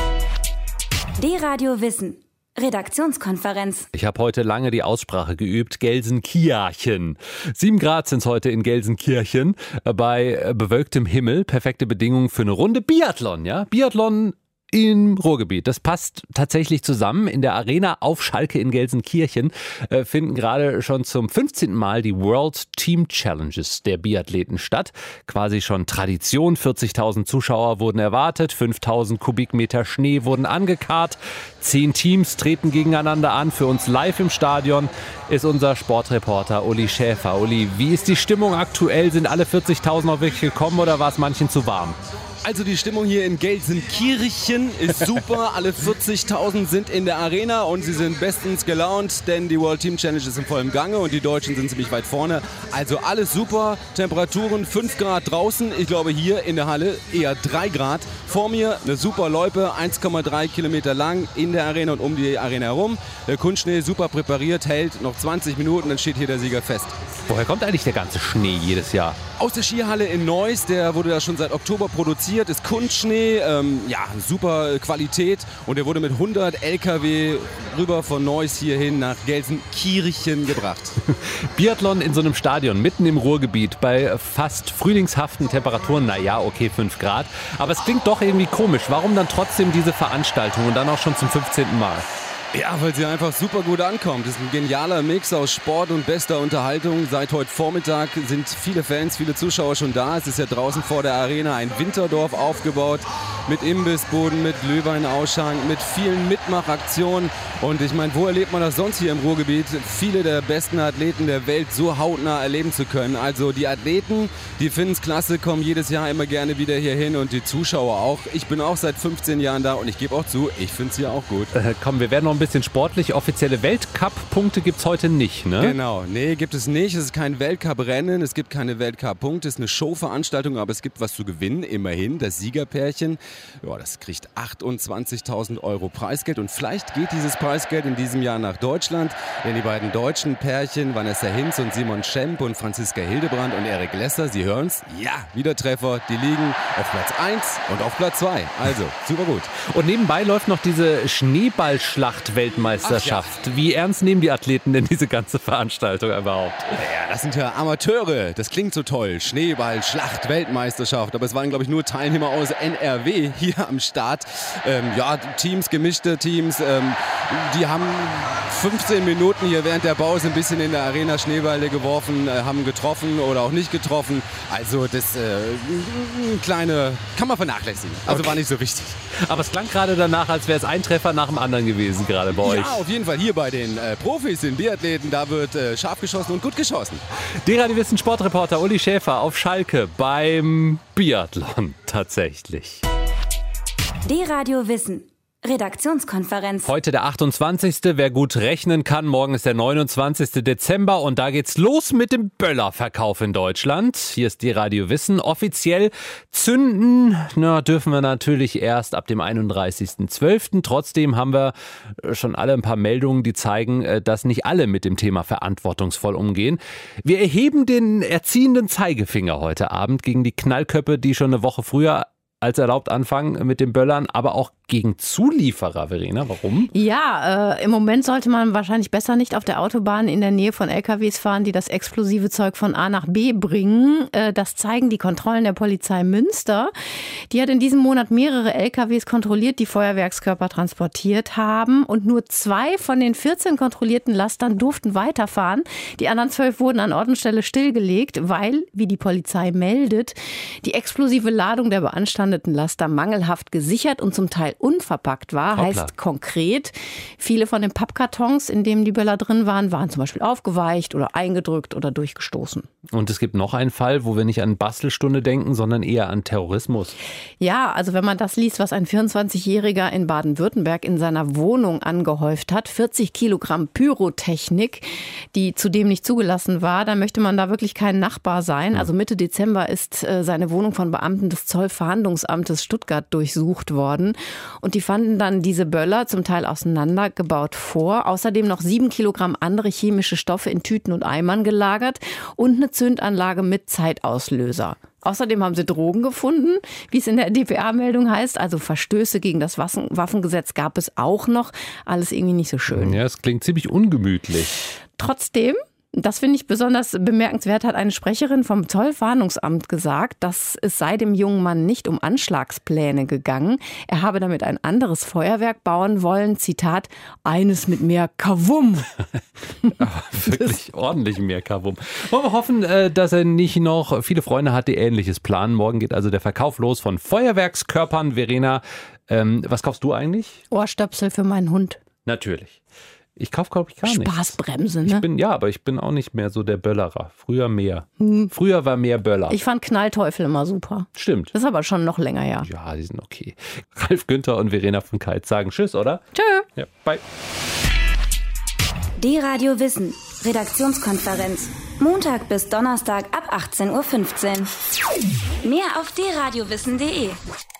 D-Radio Wissen. Redaktionskonferenz. Ich habe heute lange die Aussprache geübt. Gelsenkirchen. Sieben Grad sind es heute in Gelsenkirchen. Bei bewölktem Himmel. Perfekte Bedingungen für eine Runde Biathlon. Ja? Biathlon im Ruhrgebiet. Das passt tatsächlich zusammen. In der Arena auf Schalke in Gelsenkirchen äh, finden gerade schon zum fünfzehnten Mal die World Team Challenges der Biathleten statt. Quasi schon Tradition. vierzigtausend Zuschauer wurden erwartet. fünftausend Kubikmeter Schnee wurden angekarrt. Zehn Teams treten gegeneinander an. Für uns live im Stadion ist unser Sportreporter Uli Schäfer. Uli, wie ist die Stimmung aktuell? Sind alle vierzigtausend auch wirklich gekommen oder war es manchen zu warm? Also die Stimmung hier in Gelsenkirchen ist super. Alle vierzigtausend sind in der Arena und sie sind bestens gelaunt, denn die World Team Challenge ist in vollem Gange und die Deutschen sind ziemlich weit vorne. Also alles super. Temperaturen fünf Grad draußen. Ich glaube hier in der Halle eher drei Grad. Vor mir eine super Loipe, eins Komma drei Kilometer lang in der Arena und um die Arena herum. Der Kunstschnee super präpariert, hält noch zwanzig Minuten, dann steht hier der Sieger fest. Woher kommt eigentlich der ganze Schnee jedes Jahr? Aus der Skihalle in Neuss, der wurde da schon seit Oktober produziert, ist Kunstschnee, ähm, ja, super Qualität und der wurde mit hundert L K W rüber von Neuss hierhin nach Gelsenkirchen gebracht. Biathlon in so einem Stadion, mitten im Ruhrgebiet, bei fast frühlingshaften Temperaturen, naja, okay, fünf Grad, aber es klingt doch irgendwie komisch. Warum dann trotzdem diese Veranstaltung und dann auch schon zum fünfzehnten Mal? Ja, weil sie einfach super gut ankommt. Das ist ein genialer Mix aus Sport und bester Unterhaltung. Seit heute Vormittag sind viele Fans, viele Zuschauer schon da. Es ist ja draußen vor der Arena ein Winterdorf aufgebaut mit Imbissbuden, mit Glühweinausschank, mit vielen Mitmachaktionen. Und ich meine, wo erlebt man das sonst hier im Ruhrgebiet? Viele der besten Athleten der Welt so hautnah erleben zu können. Also die Athleten, die finden es klasse, kommen jedes Jahr immer gerne wieder hier hin und die Zuschauer auch. Ich bin auch seit fünfzehn Jahren da und ich gebe auch zu, ich finde es hier auch gut. Äh, komm, wir werden noch ein bisschen sportlich. Offizielle Weltcup-Punkte gibt es heute nicht, ne? Genau, nee, gibt es nicht. Es ist kein Weltcup-Rennen, es gibt keine Weltcup-Punkte. Es ist eine Showveranstaltung, aber es gibt was zu gewinnen, immerhin. Das Siegerpärchen Ja, das kriegt achtundzwanzigtausend Euro Preisgeld und vielleicht geht dieses Preisgeld in diesem Jahr nach Deutschland, denn die beiden deutschen Pärchen Vanessa Hinz und Simon Schemp und Franziska Hildebrand und Erik Lesser, Sie hören's, ja, wieder Treffer, die liegen auf Platz eins und auf Platz zwei. Also, super gut. Und nebenbei läuft noch diese Schneeballschlacht-Weltmeisterschaft. Ja. Wie ernst nehmen die Athleten denn diese ganze Veranstaltung überhaupt? Ja, das sind ja Amateure. Das klingt so toll. Schneeballschlacht-Weltmeisterschaft. Aber es waren, glaube ich, nur Teilnehmer aus N R W hier am Start. Ähm, ja, Teams, gemischte Teams. Ähm, die haben fünfzehn Minuten hier während der Pause ein bisschen in der Arena Schneeballe geworfen, äh, haben getroffen oder auch nicht getroffen. Also das äh, kleine kann man vernachlässigen. Also okay. War nicht so wichtig. Aber es klang gerade danach, als wäre es ein Treffer nach dem anderen gewesen, gerade bei euch. Ja, auf jeden Fall hier bei den äh, Profis, den Biathleten, da wird äh, scharf geschossen und gut geschossen. D-Radio Wissen Sportreporter Uli Schäfer auf Schalke beim Biathlon tatsächlich. D-Radio Wissen. Redaktionskonferenz. Heute der achtundzwanzigste Wer gut rechnen kann, morgen ist der neunundzwanzigste Dezember und da geht's los mit dem Böllerverkauf in Deutschland. Hier ist D-Radio Wissen. Offiziell zünden na, dürfen wir natürlich erst ab dem einunddreißigsten zwölften Trotzdem haben wir schon alle ein paar Meldungen, die zeigen, dass nicht alle mit dem Thema verantwortungsvoll umgehen. Wir erheben den erziehenden Zeigefinger heute Abend gegen die Knallköpfe, die schon eine Woche früher als erlaubt anfangen mit den Böllern, aber auch gegen Zulieferer, Verena. Warum? Ja, äh, im Moment sollte man wahrscheinlich besser nicht auf der Autobahn in der Nähe von L K Ws fahren, die das explosive Zeug von A nach B bringen. Äh, das zeigen die Kontrollen der Polizei Münster. Die hat in diesem Monat mehrere L K Ws kontrolliert, die Feuerwerkskörper transportiert haben. Und nur zwei von den vierzehn kontrollierten Lastern durften weiterfahren. Die anderen zwölf wurden an Ort und Stelle stillgelegt, weil, wie die Polizei meldet, die explosive Ladung der beanstandeten Laster mangelhaft gesichert und zum Teil unverpackt war. Hoppla. Heißt konkret, viele von den Pappkartons, in denen die Böller drin waren, waren zum Beispiel aufgeweicht oder eingedrückt oder durchgestoßen. Und es gibt noch einen Fall, wo wir nicht an Bastelstunde denken, sondern eher an Terrorismus. Ja, also wenn man das liest, was ein vierundzwanzigjähriger in Baden-Württemberg in seiner Wohnung angehäuft hat, vierzig Kilogramm Pyrotechnik, die zudem nicht zugelassen war, dann möchte man da wirklich kein Nachbar sein. Also Mitte Dezember ist äh, seine Wohnung von Beamten des Zollverhandlungsamtes Stuttgart durchsucht worden. Und die fanden dann diese Böller zum Teil auseinandergebaut vor. Außerdem noch sieben Kilogramm andere chemische Stoffe in Tüten und Eimern gelagert und eine Zündanlage mit Zeitauslöser. Außerdem haben sie Drogen gefunden, wie es in der D P A-Meldung heißt. Also Verstöße gegen das Waffengesetz gab es auch noch. Alles irgendwie nicht so schön. Ja, es klingt ziemlich ungemütlich. Trotzdem, das finde ich besonders bemerkenswert, hat eine Sprecherin vom Zollfahndungsamt gesagt, dass es sei dem jungen Mann nicht um Anschlagspläne gegangen. Er habe damit ein anderes Feuerwerk bauen wollen. Zitat, eines mit mehr Kavum. Wirklich ordentlich mehr Kavum. Wollen wir hoffen, dass er nicht noch viele Freunde hat, die Ähnliches planen. Morgen geht also der Verkauf los von Feuerwerkskörpern. Verena, ähm, was kaufst du eigentlich? Ohrstöpsel für meinen Hund. Natürlich. Ich kaufe, glaube ich, gar nichts. Spaßbremse, ne? Ich bin, ja, aber ich bin auch nicht mehr so der Böllerer. Früher mehr. Hm. Früher war mehr Böller. Ich fand Knallteufel immer super. Stimmt. Das ist aber schon noch länger her. Ja, die sind okay. Ralf Günther und Verena von Kalt sagen Tschüss, oder? Tschö. Ja, bye. D-Radio Wissen. Redaktionskonferenz. Montag bis Donnerstag ab achtzehn Uhr fünfzehn. Mehr auf d radio wissen punkt de.